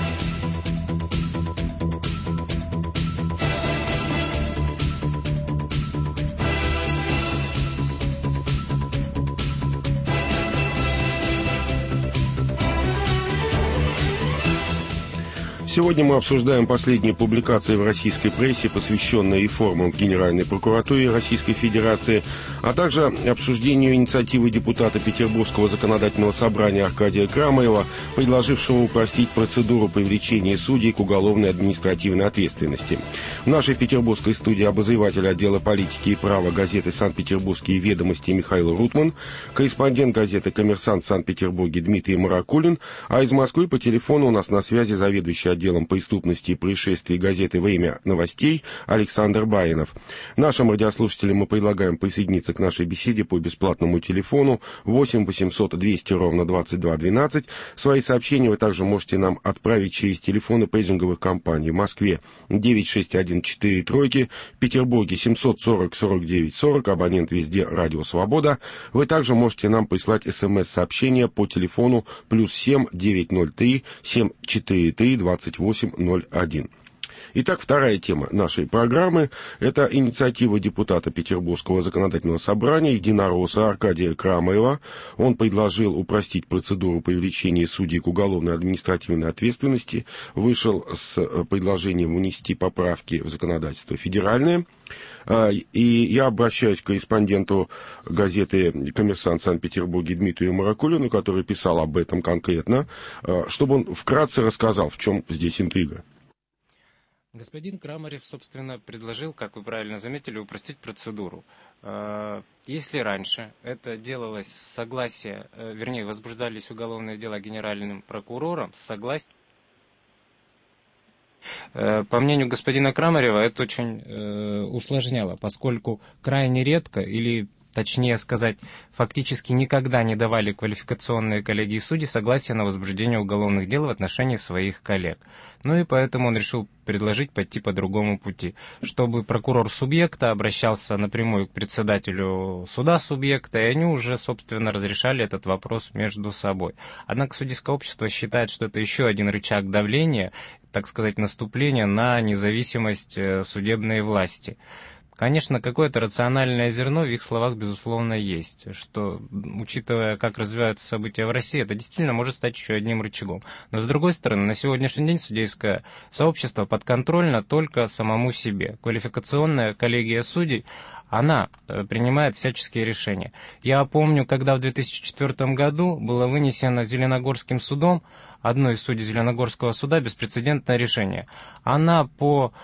[SPEAKER 7] Сегодня мы обсуждаем последние публикации в российской прессе, посвященные реформам в Генеральной прокуратуре Российской Федерации, а также обсуждению инициативы депутата Петербургского законодательного собрания Аркадия Крамаева, предложившего упростить процедуру привлечения судей к уголовной административной ответственности. В нашей петербургской студии обозреватель отдела политики и права газеты «Санкт-Петербургские ведомости» Михаил Рутман, корреспондент газеты «Коммерсант» в Санкт-Петербурге Дмитрий Маракулин, а из Москвы по телефону у нас на связи заведующий отделом преступности и происшествий газеты «Время новостей» Александр Баринов. Нашим радиослушателям мы предлагаем присоединиться к нашей беседе по бесплатному телефону 8 800 200 ровно 22 12. Свои сообщения вы также можете нам отправить через телефоны пейджинговых компаний. В Москве 96143, в Петербурге 740 49 40, абонент везде «Радио Свобода». Вы также можете нам прислать СМС-сообщения по телефону +7 903 743 2801. Итак, вторая тема нашей программы – это инициатива депутата Петербургского законодательного собрания единоросса Аркадия Крамаева. Он предложил упростить процедуру привлечения судей к уголовной административной ответственности, вышел с предложением внести поправки в законодательство федеральное. И я обращаюсь к корреспонденту газеты «Коммерсант» в Санкт-Петербурге Дмитрию Маракулину, который писал об этом конкретно, чтобы он вкратце рассказал, в чем здесь интрига.
[SPEAKER 14] Господин Крамарев, собственно, предложил, как вы правильно заметили, упростить процедуру. Если раньше это делалось с согласия, вернее, возбуждались уголовные дела генеральным прокурором с согласия, по мнению господина Крамарева, это очень усложняло, поскольку крайне редко или точнее сказать, фактически никогда не давали квалификационные коллегии судей согласия на возбуждение уголовных дел в отношении своих коллег. Ну и поэтому он решил предложить пойти по другому пути, чтобы прокурор субъекта обращался напрямую к председателю суда субъекта, и они уже, собственно, разрешали этот вопрос между собой. Однако судейское общество считает, что это еще один рычаг давления, так сказать, наступления на независимость судебной власти. Конечно, какое-то рациональное зерно в их словах, безусловно, есть, что, учитывая, как развиваются события в России, это действительно может стать еще одним рычагом. Но, с другой стороны, на сегодняшний день судейское сообщество подконтрольно только самому себе. Квалификационная коллегия судей, она принимает всяческие решения. Я помню, когда в 2004 году было вынесено Зеленогорским судом, одной из судей Зеленогорского суда, беспрецедентное решение. Она по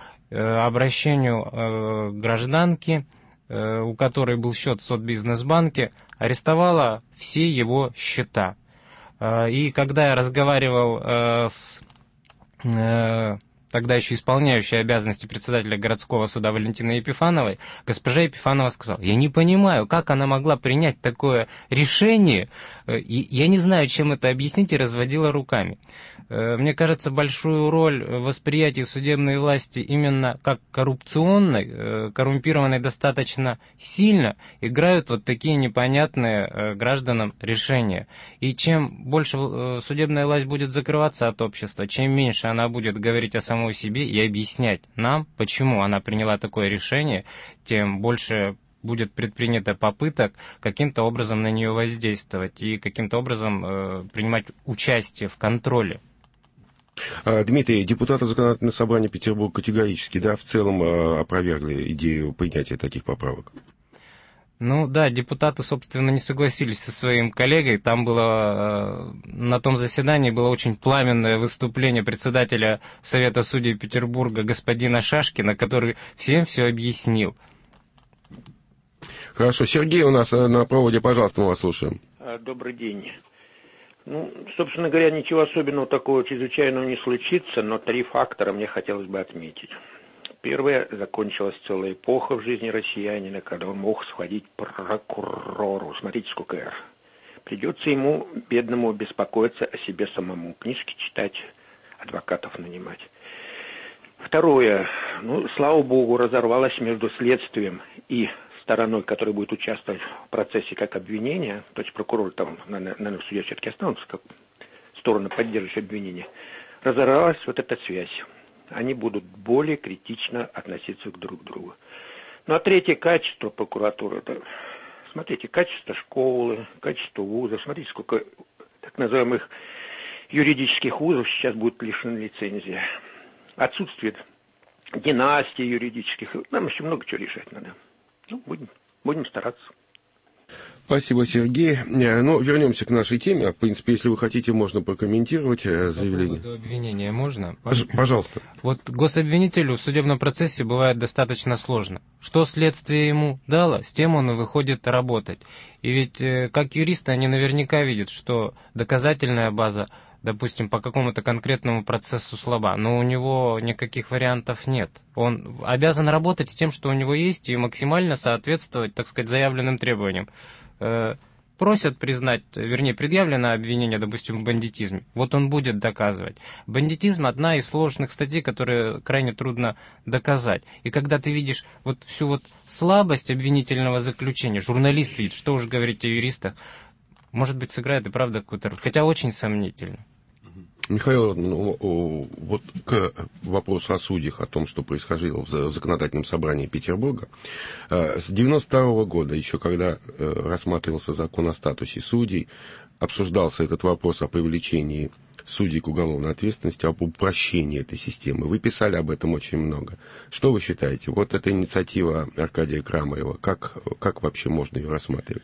[SPEAKER 14] обращению гражданки, у которой был счет в Сотбизнесбанке, арестовала все его счета. И когда я разговаривал с тогда еще исполняющей обязанности председателя городского суда Валентиной Епифановой, госпожа Епифанова сказала: я не понимаю, как она могла принять такое решение, и я не знаю, чем это объяснить, и разводила руками. Мне кажется, большую роль в восприятии судебной власти именно как коррупционной, коррумпированной достаточно сильно, играют вот такие непонятные гражданам решения. И чем больше судебная власть будет закрываться от общества, чем меньше она будет говорить о самой себе и объяснять нам, почему она приняла такое решение, тем больше будет предпринято попыток каким-то образом на нее воздействовать и каким-то образом принимать участие в контроле.
[SPEAKER 7] Дмитрий, депутаты Законодательного собрания Петербурга категорически, в целом опровергли идею принятия таких поправок?
[SPEAKER 14] Ну да, депутаты, собственно, не согласились со своим коллегой. Там было, на том заседании было очень пламенное выступление председателя Совета судей Петербурга господина Шашкина, который всем все объяснил.
[SPEAKER 7] Хорошо. Сергей у нас на проводе, пожалуйста, мы вас слушаем.
[SPEAKER 15] Добрый день. Ну, собственно говоря, ничего особенного такого чрезвычайного не случится, но 3 фактора мне хотелось бы отметить. Первое, закончилась целая эпоха в жизни россиянина, когда он мог сходить к прокурору. Смотрите, сколько R. Придется ему, бедному, беспокоиться о себе самому, книжки читать, адвокатов нанимать. Второе, слава богу, разорвалась между следствием и стороной, которая будет участвовать в процессе как обвинение, то есть прокурор там, наверное, в суде все-таки останутся как стороны, поддерживающие обвинение, разорвалась вот эта связь. Они будут более критично относиться друг к другу. Ну а третье, качество прокуратуры. Это, смотрите, качество школы, качество вузов. Смотрите, сколько так называемых юридических вузов сейчас будут лишены лицензии. Отсутствует династии юридических. Нам еще много чего решать надо. Будем стараться.
[SPEAKER 7] Спасибо, Сергей. Вернемся к нашей теме. В принципе, если вы хотите, можно прокомментировать заявление.
[SPEAKER 14] По поводу обвинения можно?
[SPEAKER 7] Пожалуйста.
[SPEAKER 14] Вот гособвинителю в судебном процессе бывает достаточно сложно. Что следствие ему дало, с тем он и выходит работать. И ведь, как юристы, они наверняка видят, что доказательная база, допустим, по какому-то конкретному процессу слаба, но у него никаких вариантов нет. Он обязан работать с тем, что у него есть, и максимально соответствовать, так сказать, заявленным требованиям. Просят признать, вернее, предъявлено обвинение, допустим, в бандитизме. Вот он будет доказывать. Бандитизм — одна из сложных статей, которые крайне трудно доказать. И когда ты видишь вот всю вот слабость обвинительного заключения, журналист видит, что уж говорить о юристах, может быть, сыграет и правда какую-то роль, хотя очень сомнительно.
[SPEAKER 7] Михаил, вот к вопросу о судьях, о том, что происходило в Законодательном собрании Петербурга. С 1992 года, еще когда рассматривался закон о статусе судей, обсуждался этот вопрос о привлечении судей к уголовной ответственности, об упрощении этой системы. Вы писали об этом очень много. Что вы считаете? Вот эта инициатива Аркадия Крамарева, как вообще можно ее рассматривать?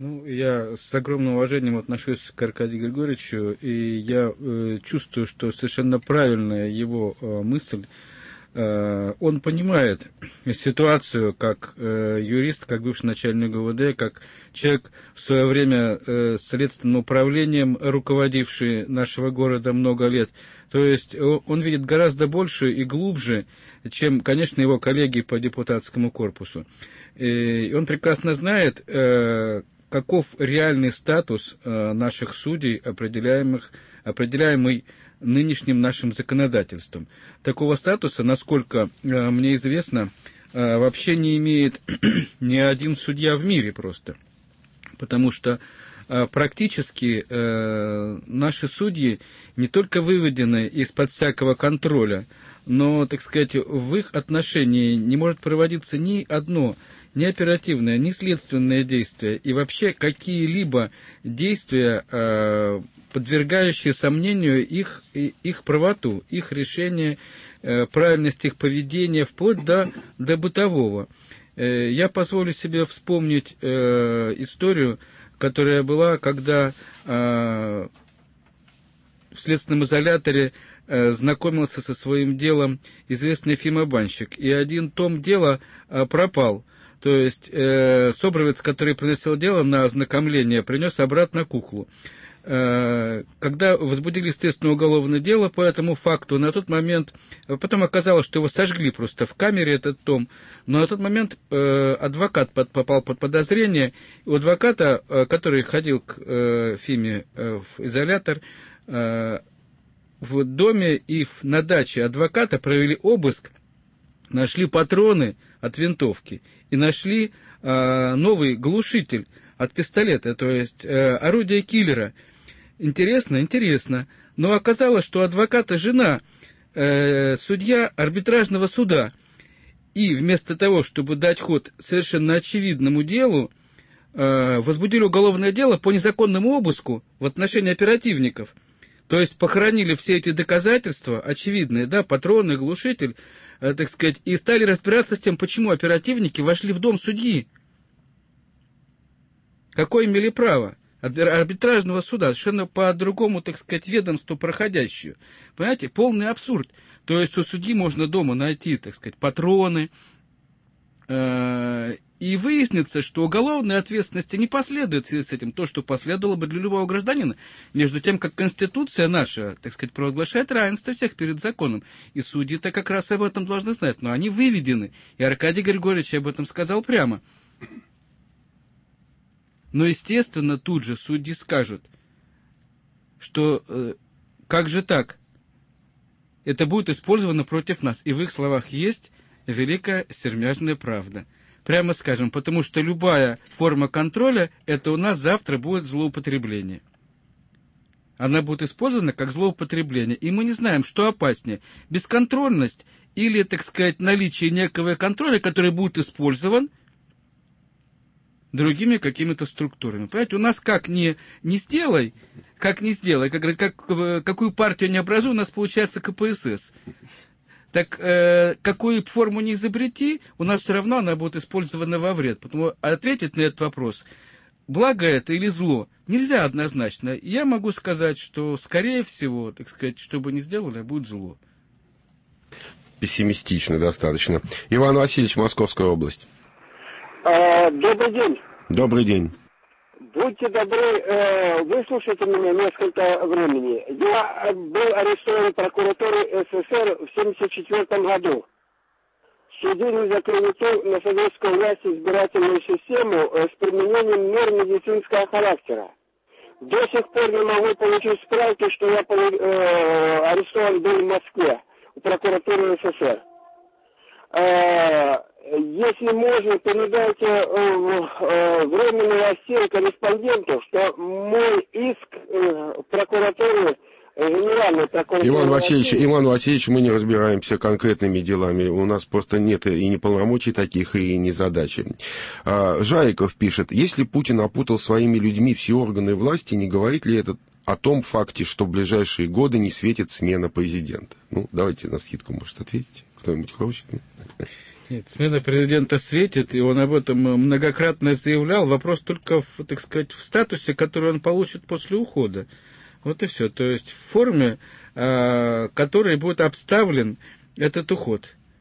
[SPEAKER 13] Я с огромным уважением отношусь к Аркадию Григорьевичу, и я чувствую, что совершенно правильная его мысль Он понимает ситуацию как юрист, как бывший начальник ГУВД, как человек в свое время следственным управлением, руководивший нашего города много лет. То есть он видит гораздо больше и глубже, чем, конечно, его коллеги по депутатскому корпусу. И он прекрасно знает, каков реальный статус наших судей, определяемый нынешним нашим законодательством. Такого статуса, насколько мне известно, вообще не имеет ни один судья в мире просто. Потому что практически наши судьи не только выведены из-под всякого контроля, но, так сказать, в их отношении не может проводиться ни одно, ни оперативное, ни следственное действие, и вообще какие-либо действия, подвергающие сомнению их правоту, их решение, правильность их поведения, вплоть до бытового. Я позволю себе вспомнить историю, которая была, когда в следственном изоляторе знакомился со своим делом известный фимобанщик, и один том дела пропал. То есть Собровец, который приносил дело на ознакомление, принес обратно куклу. Когда возбудили естественно уголовное дело по этому факту, на тот момент, потом оказалось, что его сожгли просто в камере, этот том, но на тот момент адвокат попал под подозрение, и у адвоката, который ходил к Фиме в изолятор, в доме и на даче адвоката провели обыск, нашли патроны от винтовки и нашли новый глушитель от пистолета, то есть орудие киллера. Интересно, интересно. Но оказалось, что у адвоката жена, судья арбитражного суда. И вместо того, чтобы дать ход совершенно очевидному делу, возбудили уголовное дело по незаконному обыску в отношении оперативников. То есть похоронили все эти доказательства, очевидные, да, патроны, глушитель, так сказать, и стали разбираться с тем, почему оперативники вошли в дом судьи. Какое имели право? Арбитражного суда, совершенно по другому, так сказать, ведомству проходящую. Понимаете, полный абсурд. То есть у судьи можно дома найти, так сказать, патроны, и выяснится, что уголовной ответственности не последует в связи с этим то, что последовало бы для любого гражданина, между тем, как Конституция наша, так сказать, провозглашает равенство всех перед законом. И судьи-то как раз об этом должны знать, но они выведены. И Аркадий Григорьевич об этом сказал прямо. Но, естественно, тут же судьи скажут, что как же так? Это будет использовано против нас. И в их словах есть великая сермяжная правда. Прямо скажем, потому что любая форма контроля, это у нас завтра будет злоупотребление. Она будет использована как злоупотребление. И мы не знаем, что опаснее. Бесконтрольность или, так сказать, наличие некого контроля, который будет использован другими какими-то структурами. Понимаете, у нас как не сделай, как говорят, какую партию не образуй, у нас получается КПСС. Так какую форму не изобрети, у нас все равно она будет использована во вред. Потому ответить на этот вопрос, благо это или зло, нельзя однозначно. Я могу сказать, что, скорее всего, так сказать, что бы ни сделали, будет зло.
[SPEAKER 7] Пессимистично достаточно. Иван Васильевич, Московская область.
[SPEAKER 16] Добрый день.
[SPEAKER 7] Добрый день.
[SPEAKER 16] Будьте добры, выслушайте меня несколько времени. Я был арестован прокуратурой СССР в 1974 году. Судили за клевету на советскую власть избирательную систему с применением мер медицинского характера. До сих пор не могу получить справки, что я арестован был в Москве, у прокуратуры СССР. Если можно, передайте временный рассел корреспонденту, что мой иск прокуратуры, генеральной прокуратуры...
[SPEAKER 7] Иван Васильевич, мы не разбираемся конкретными делами. У нас просто нет и ни полномочий таких, и ни задачи. Жариков пишет, если Путин опутал своими людьми все органы власти, не говорит ли это о том факте, что в ближайшие годы не светит смена президента? Ну, давайте на скидку, может, ответите. Кто-нибудь хочет?
[SPEAKER 13] Нет, смена президента светит, и он об этом многократно заявлял. Вопрос только, так сказать, в статусе, который он получит после ухода. Вот и все. То есть в форме, которой будет обставлен этот уход.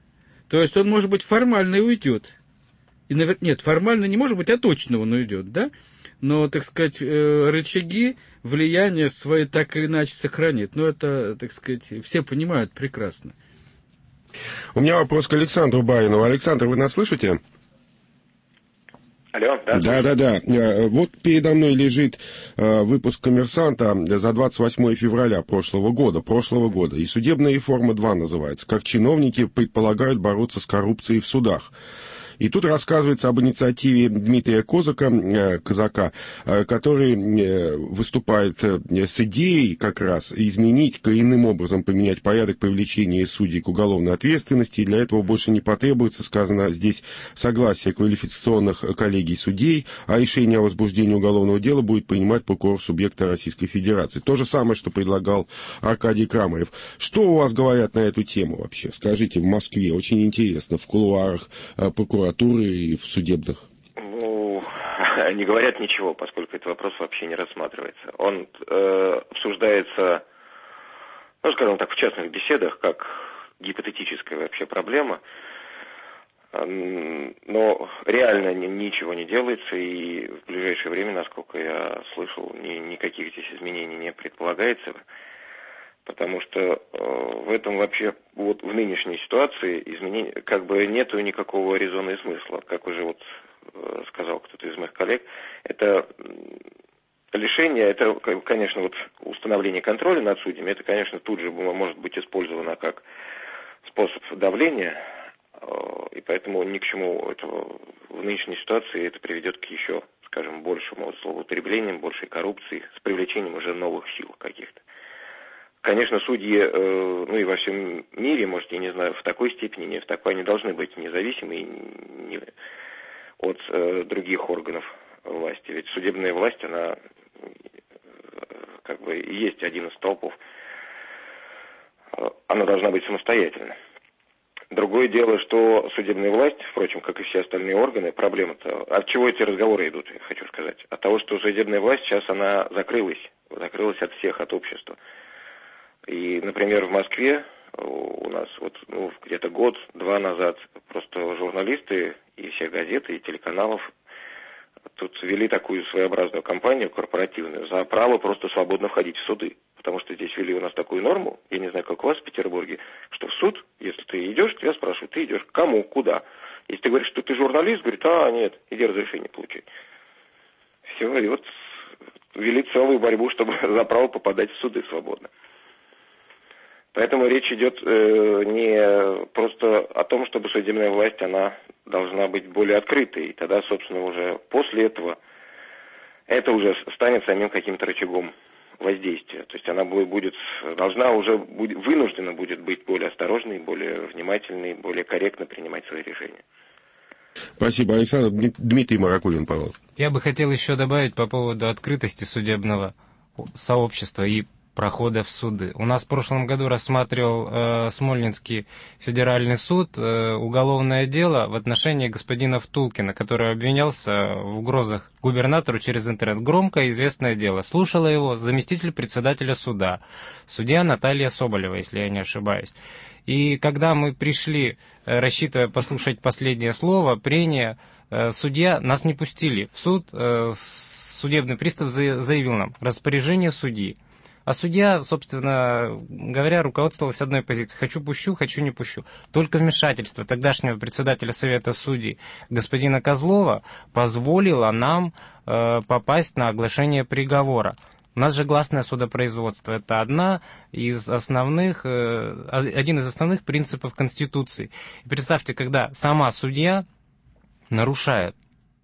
[SPEAKER 13] То есть он, может быть, формально и уйдет. Нет, формально не может быть, а точно он уйдет, да? Но, так сказать, рычаги влияния свои так или иначе сохранит. Но это, так сказать, все понимают прекрасно.
[SPEAKER 7] У меня вопрос к Александру Баринову. Александр, вы нас слышите?
[SPEAKER 8] Алло, да?
[SPEAKER 7] Да. Вот передо мной лежит выпуск «Коммерсанта» за 28 февраля прошлого года. И «Судебная реформа 2» называется. Как чиновники предполагают бороться с коррупцией в судах. И тут рассказывается об инициативе Дмитрия Казака, который выступает с идеей как раз изменить, коренным образом поменять порядок привлечения судей к уголовной ответственности. И для этого больше не потребуется, сказано здесь, согласие квалификационных коллегий судей, а решение о возбуждении уголовного дела будет принимать прокурор субъекта Российской Федерации. То же самое, что предлагал Аркадий Крамарев. Что у вас говорят на эту тему вообще? Скажите, в Москве, очень интересно, в кулуарах прокуратуры и в судебных?
[SPEAKER 8] Ну, не говорят ничего, поскольку этот вопрос вообще не рассматривается. Он обсуждается, ну, скажем так, в частных беседах, как гипотетическая вообще проблема. Но реально ничего не делается, и в ближайшее время, насколько я слышал, никаких здесь изменений не предполагается. Потому что в этом вообще, вот в нынешней ситуации изменений, как бы нету никакого резона и смысла. Как уже вот сказал кто-то из моих коллег, это лишение, это, конечно, вот установление контроля над судьями, это, конечно, тут же может быть использовано как способ давления, и поэтому ни к чему этого в нынешней ситуации это приведет к еще, скажем, большему злоупотреблению, большей коррупции, с привлечением уже новых сил каких-то. Конечно, судьи, ну и во всем мире, может, я не знаю, в такой степени, не в такой, они должны быть независимы от других органов власти. Ведь судебная власть, она как бы и есть один из столпов. Она должна быть самостоятельна. Другое дело, что судебная власть, впрочем, как и все остальные органы, проблема-то... От чего эти разговоры идут, я хочу сказать? От того, что судебная власть сейчас, она закрылась от всех, от общества. И, например, в Москве у нас вот где-то год-два назад просто журналисты и все газеты, и телеканалов тут ввели такую своеобразную кампанию корпоративную за право просто свободно входить в суды. Потому что здесь ввели у нас такую норму, я не знаю, как у вас в Петербурге, что в суд, если ты идешь, тебя спрашивают, ты идешь к кому, куда. Если ты говоришь, что ты журналист, говорит, нет, иди разрешение получай. Все, и вот ввели целую борьбу, чтобы за право попадать в суды свободно. Поэтому речь идет не просто о том, чтобы судебная власть, она должна быть более открытой. И тогда, собственно, уже после этого это уже станет самим каким-то рычагом воздействия. То есть она вынуждена будет быть более осторожной, более внимательной, более корректно принимать свои решения.
[SPEAKER 7] Спасибо, Александр. Дмитрий Маракулин, пожалуйста.
[SPEAKER 14] Я бы хотел еще добавить по поводу открытости судебного сообщества и прохода в суды. У нас в прошлом году рассматривал Смольнинский федеральный суд уголовное дело в отношении господина Втулкина, который обвинялся в угрозах губернатору через интернет. Громкое известное дело. Слушала его заместитель председателя суда, судья Наталья Соболева, если я не ошибаюсь. И когда мы пришли, рассчитывая послушать последнее слово, прения, судья, нас не пустили в суд. Судебный пристав заявил нам: распоряжение судьи. А судья, собственно говоря, руководствовался одной позицией: хочу пущу, хочу не пущу. Только вмешательство тогдашнего председателя Совета судей господина Козлова позволило нам попасть на оглашение приговора. У нас же гласное судопроизводство. Это один из основных принципов Конституции. И представьте, когда сама судья нарушает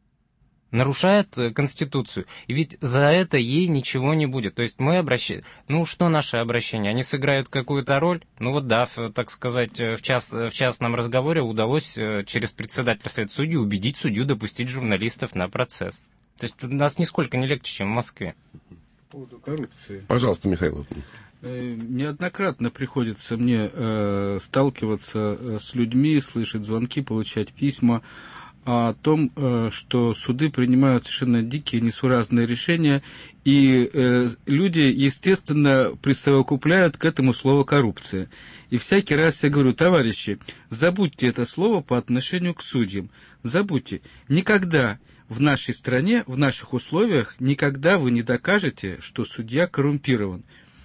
[SPEAKER 14] Конституцию, и ведь за это ей ничего не будет. То есть мы обращаем... что наше обращение? Они сыграют какую-то роль? Так сказать, в частном разговоре удалось через председателя Совета судей убедить судью допустить журналистов на процесс. То есть у нас нисколько не легче, чем в Москве.
[SPEAKER 13] По поводу коррупции.
[SPEAKER 7] Пожалуйста, Михаил.
[SPEAKER 13] Неоднократно приходится мне сталкиваться с людьми, слышать звонки, получать письма о том, что суды принимают совершенно дикие, несуразные решения, и люди, естественно, присовокупляют к этому слово «коррупция». И всякий раз я говорю: товарищи, забудьте это слово по отношению к судьям. Забудьте. Никогда в нашей стране, в наших условиях, никогда вы не докажете, что судья коррумпирован.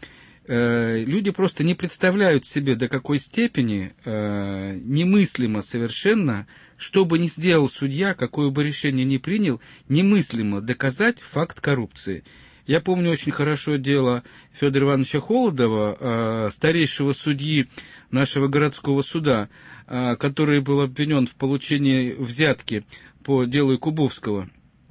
[SPEAKER 13] Люди просто не представляют себе, до какой степени немыслимо совершенно, что бы ни сделал судья, какое бы решение ни принял, немыслимо доказать факт коррупции. Я помню очень хорошо дело Федора Ивановича Холодова, старейшего судьи нашего городского суда, который был обвинен в получении взятки по делу Якубовского,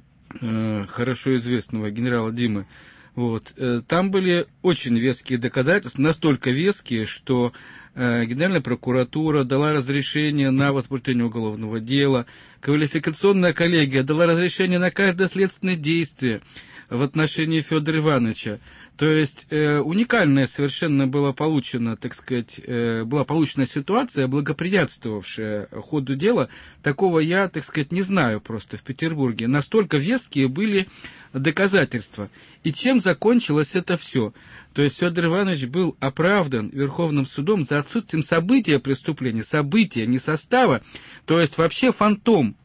[SPEAKER 13] хорошо известного генерала Димы. Вот. Там были очень веские доказательства, настолько веские, что Генеральная прокуратура дала разрешение на возбуждение уголовного дела, квалификационная коллегия дала разрешение на каждое следственное действие в отношении Федора Ивановича. То есть уникальная совершенно была получена, так сказать, была получена ситуация, благоприятствовавшая ходу дела. Такого я, так сказать, не знаю просто в Петербурге. Настолько веские были доказательства. И чем закончилось это все? То есть Федор Иванович был оправдан Верховным судом за отсутствием события преступления, события, не состава. То есть вообще фантом.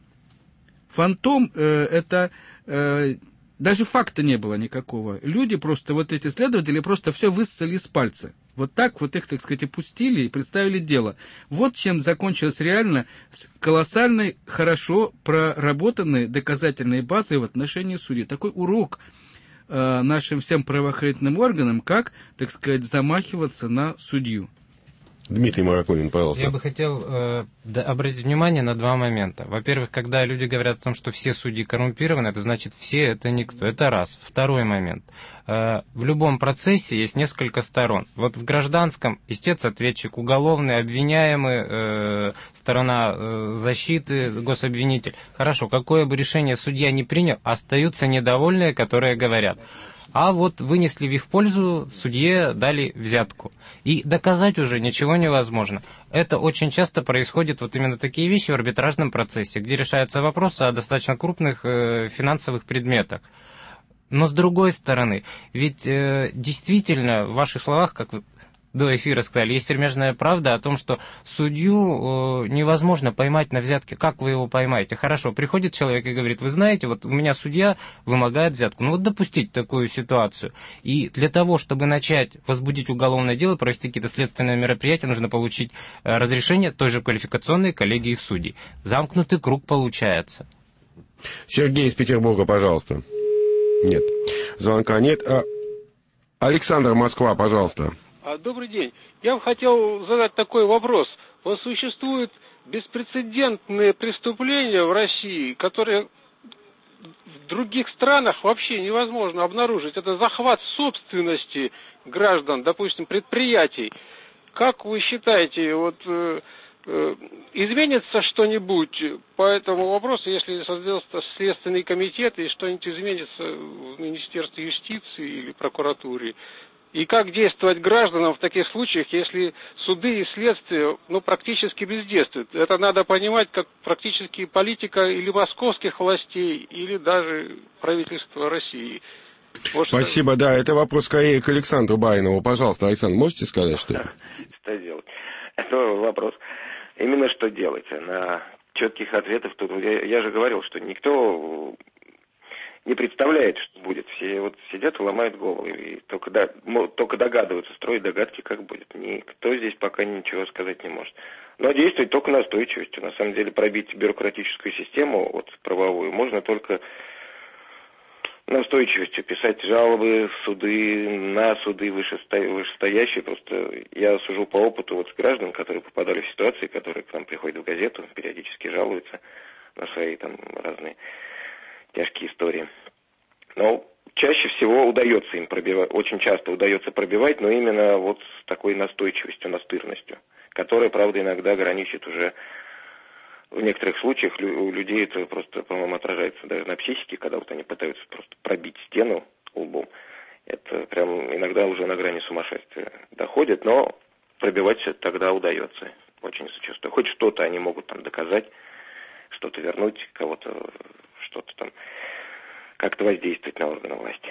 [SPEAKER 13] Фантом это... Даже факта не было никакого. Люди просто, вот эти следователи, просто все высосали из пальца. Вот так вот их, так сказать, опустили и представили дело. Вот чем закончилось реально колоссальной, хорошо проработанной доказательной базой в отношении судей. Такой урок нашим всем правоохранительным органам, как, так сказать, замахиваться на судью.
[SPEAKER 7] Дмитрий Маракулин, пожалуйста.
[SPEAKER 14] Я бы хотел обратить внимание на два момента. Во-первых, когда люди говорят о том, что все судьи коррумпированы, это значит все, это никто. Это раз. Второй момент. В любом процессе есть несколько сторон. Вот в гражданском истец-ответчик, уголовный, обвиняемый, сторона защиты, гособвинитель. Хорошо, какое бы решение судья ни принял, остаются недовольные, которые говорят: а вот вынесли в их пользу, судье дали взятку. И доказать уже ничего невозможно. Это очень часто происходит, вот именно такие вещи в арбитражном процессе, где решаются вопросы о достаточно крупных финансовых предметах. Но с другой стороны, ведь действительно в ваших словах, как вы до эфира сказали, есть сермяжная правда о том, что судью невозможно поймать на взятке. Как вы его поймаете? Хорошо, приходит человек и говорит: вы знаете, вот у меня судья вымогает взятку. Ну вот допустить такую ситуацию. И для того, чтобы начать возбудить уголовное дело, провести какие-то следственные мероприятия, нужно получить разрешение той же квалификационной коллегии судей. Замкнутый круг получается.
[SPEAKER 7] Сергей из Петербурга, пожалуйста. Нет. Звонка нет. Александр, Москва, пожалуйста.
[SPEAKER 17] Добрый день. Я бы хотел задать такой вопрос. Вот существуют беспрецедентные преступления в России, которые в других странах вообще невозможно обнаружить. Это захват собственности граждан, допустим, предприятий. Как вы считаете, вот изменится что-нибудь по этому вопросу, если создастся следственный комитет и что-нибудь изменится в Министерстве юстиции или прокуратуре? И как действовать гражданам в таких случаях, если суды и следствие практически бездействуют? Это надо понимать как практически политика или московских властей, или даже правительства России.
[SPEAKER 7] Спасибо, да, это вопрос скорее к Александру Баринову. Пожалуйста, Александр, можете сказать, что это?
[SPEAKER 8] Что делать? Это вопрос. Именно что делать? На четких ответов тут... Я же говорил, что никто не представляет, что будет. Все вот сидят и ломают голову. И только догадываются, строят догадки, как будет. Никто здесь пока ничего сказать не может. Но действовать только настойчивостью. На самом деле пробить бюрократическую систему, вот правовую, можно только настойчивостью. Писать жалобы в суды, на суды вышестоящие. Просто я сужу по опыту вот граждан, которые попадали в ситуации, которые к нам приходят в газету, периодически жалуются на свои там разные тяжкие истории. Но чаще всего удается им пробивать, очень часто удается пробивать, но именно вот с такой настойчивостью, настырностью, которая, правда, иногда граничит уже, в некоторых случаях у людей это просто, по-моему, отражается даже на психике, когда вот они пытаются просто пробить стену лбом. Это прям иногда уже на грани сумасшествия доходит, но пробивать тогда удается очень часто. Хоть что-то они могут там доказать, что-то вернуть, кого-то что-то там, как-то воздействовать на органы власти.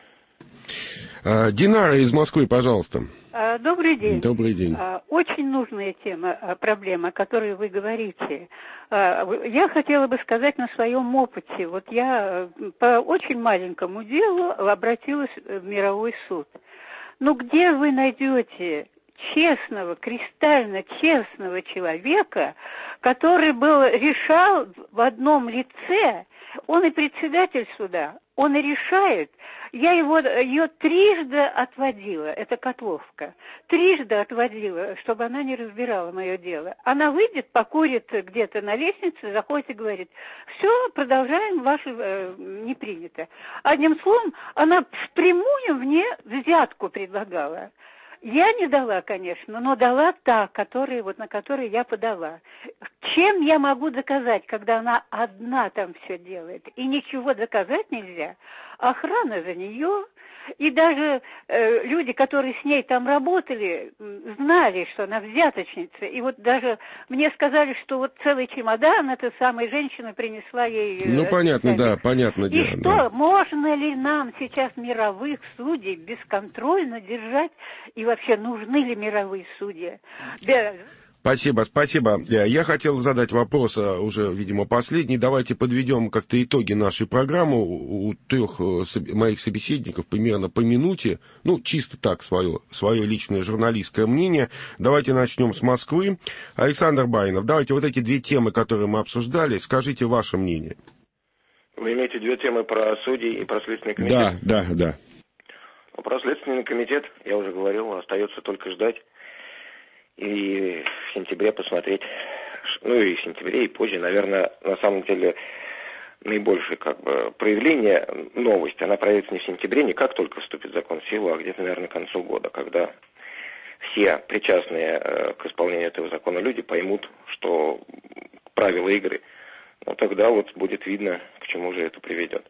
[SPEAKER 7] Динара из Москвы, пожалуйста.
[SPEAKER 18] Добрый день.
[SPEAKER 7] Добрый день.
[SPEAKER 18] Очень нужная тема, проблема, о которой вы говорите. Я хотела бы сказать на своем опыте. Вот я по очень маленькому делу обратилась в мировой суд. Ну где вы найдете честного, кристально честного человека, который решал в одном лице, он и председатель суда, он и решает. Я ее трижды отводила, это Котловка, трижды отводила, чтобы она не разбирала мое дело. Она выйдет, покурит где-то на лестнице, заходит и говорит: все, продолжаем, ваше не принято. Одним словом, она впрямую мне взятку предлагала. Я не дала, конечно, но дала та, на которой я подала. Чем я могу доказать, когда она одна там все делает? И ничего доказать нельзя. Охрана за нее. И даже люди, которые с ней там работали, знали, что она взяточница. И вот даже мне сказали, что вот целый чемодан эта самая женщина принесла ей...
[SPEAKER 7] Ну, понятно, да, понятно дело.
[SPEAKER 18] И что, можно ли нам сейчас мировых судей бесконтрольно держать? И вообще, нужны ли мировые судьи?
[SPEAKER 7] Спасибо. Я хотел задать вопрос, уже, видимо, последний. Давайте подведем как-то итоги нашей программы. У трех моих собеседников примерно по минуте. Ну, чисто так, свое личное журналистское мнение. Давайте начнем с Москвы. Александр Баинов, давайте вот эти две темы, которые мы обсуждали, скажите ваше мнение.
[SPEAKER 8] Вы имеете две темы про судей и про Следственный комитет?
[SPEAKER 7] Да.
[SPEAKER 8] Про Следственный комитет, я уже говорил, остается только ждать. И в сентябре посмотреть, ну и в сентябре, и позже, наверное, на самом деле наибольшее проявление, новость, она проявится не в сентябре, не как только вступит закон в силу, а где-то, наверное, к концу года, когда все причастные к исполнению этого закона люди поймут, что правила игры, ну тогда вот будет видно, к чему же это приведет.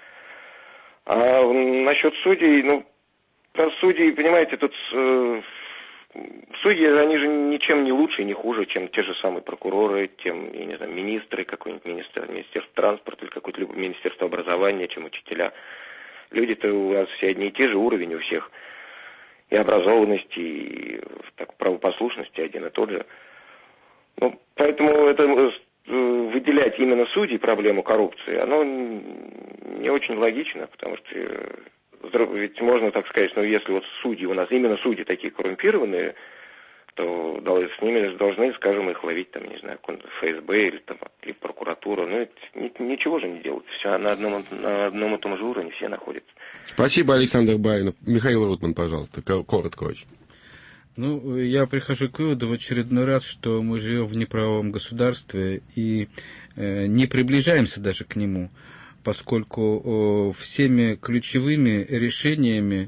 [SPEAKER 8] А насчет судей, про судей, понимаете, тут... Судьи, они же ничем не лучше и не хуже, чем те же самые прокуроры, тем, я не знаю, министры, какой-нибудь министерство транспорта или какое-то министерство образования, чем учителя. Люди-то у нас все одни и те же, уровень у всех и образованности, и правопослушности один и тот же. Поэтому это выделять именно судей проблему коррупции, оно не очень логично, потому что... Ведь можно так сказать, если вот судьи у нас, именно судьи такие коррумпированные, то с ними должны, скажем, их ловить, не знаю, ФСБ или прокуратура. Ничего же не делают. Все на одном и том же уровне все находятся.
[SPEAKER 7] Спасибо, Александр Баинов. Михаил Рутман, пожалуйста, коротко очень.
[SPEAKER 13] Я прихожу к выводу в очередной раз, что мы живем в неправовом государстве и не приближаемся даже к нему, поскольку всеми ключевыми решениями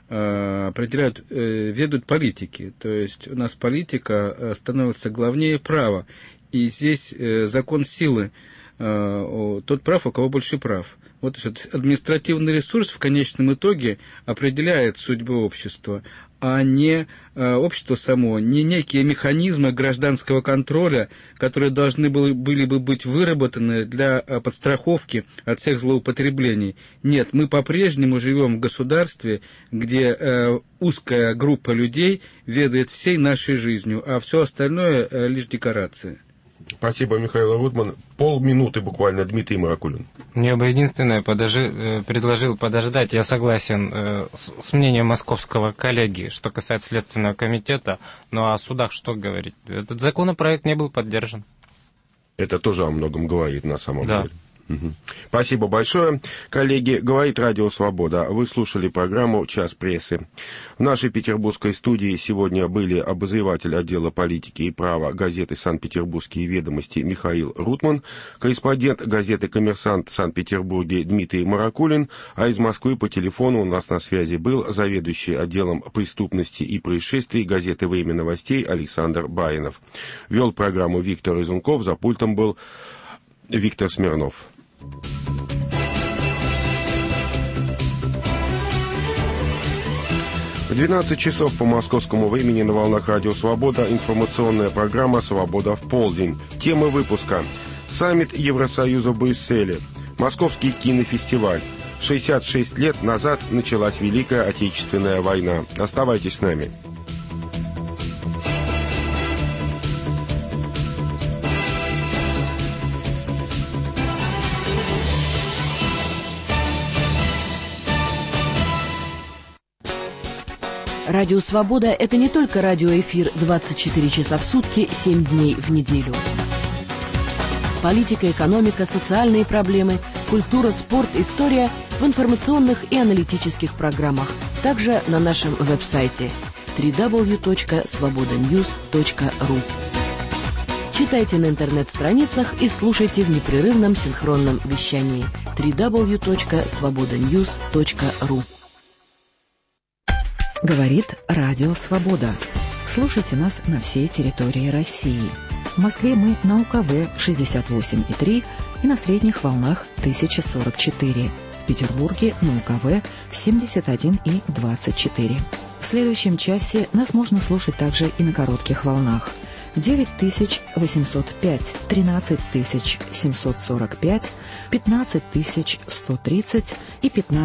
[SPEAKER 13] ведут политики. То есть у нас политика становится главнее права. И здесь закон силы. Тот прав, у кого больше прав. Вот административный ресурс в конечном итоге определяет судьбу общества, а не общество само, не некие механизмы гражданского контроля, которые должны были бы быть выработаны для подстраховки от всех злоупотреблений. Нет, мы по-прежнему живем в государстве, где узкая группа людей ведает всей нашей жизнью, а все остальное лишь декорации.
[SPEAKER 7] Спасибо, Михаил Рутман. Полминуты буквально, Дмитрий Маракулин.
[SPEAKER 14] Мне бы единственное предложил подождать. Я согласен с мнением московского коллеги, что касается Следственного комитета. Ну а о судах что говорить? Этот законопроект не был поддержан.
[SPEAKER 7] Это тоже о многом говорит на самом деле. Угу. Спасибо большое, коллеги. Говорит Радио Свобода. Вы слушали программу «Час прессы». В нашей петербургской студии сегодня были обозреватель отдела политики и права газеты «Санкт-Петербургские ведомости» Михаил Рутман, корреспондент газеты «Коммерсант» в Санкт-Петербурге Дмитрий Маракулин, а из Москвы по телефону у нас на связи был заведующий отделом преступности и происшествий газеты «Время новостей» Александр Баинов. Вел программу Виктор Изунков, за пультом был Виктор Смирнов. В 12 часов по московскому времени на волнах Радио Свобода информационная программа «Свобода в полдень». Темы выпуска: Саммит Евросоюза в Брюсселе. Московский кинофестиваль. 66 лет назад началась Великая Отечественная война. Оставайтесь с нами.
[SPEAKER 19] Радио «Свобода» — это не только радиоэфир 24 часа в сутки, 7 дней в неделю. Политика, экономика, социальные проблемы, культура, спорт, история в информационных и аналитических программах. Также на нашем веб-сайте www.svobodanews.ru. Читайте на интернет-страницах и слушайте в непрерывном синхронном вещании www.svobodanews.ru.
[SPEAKER 11] Говорит Радио Свобода. Слушайте нас на всей территории России. В Москве мы на УКВ 68,3 и на средних волнах 1044. В Петербурге на УКВ 71,24. В следующем часе нас можно слушать также и на коротких волнах. 9805, 13745, 15130 и 15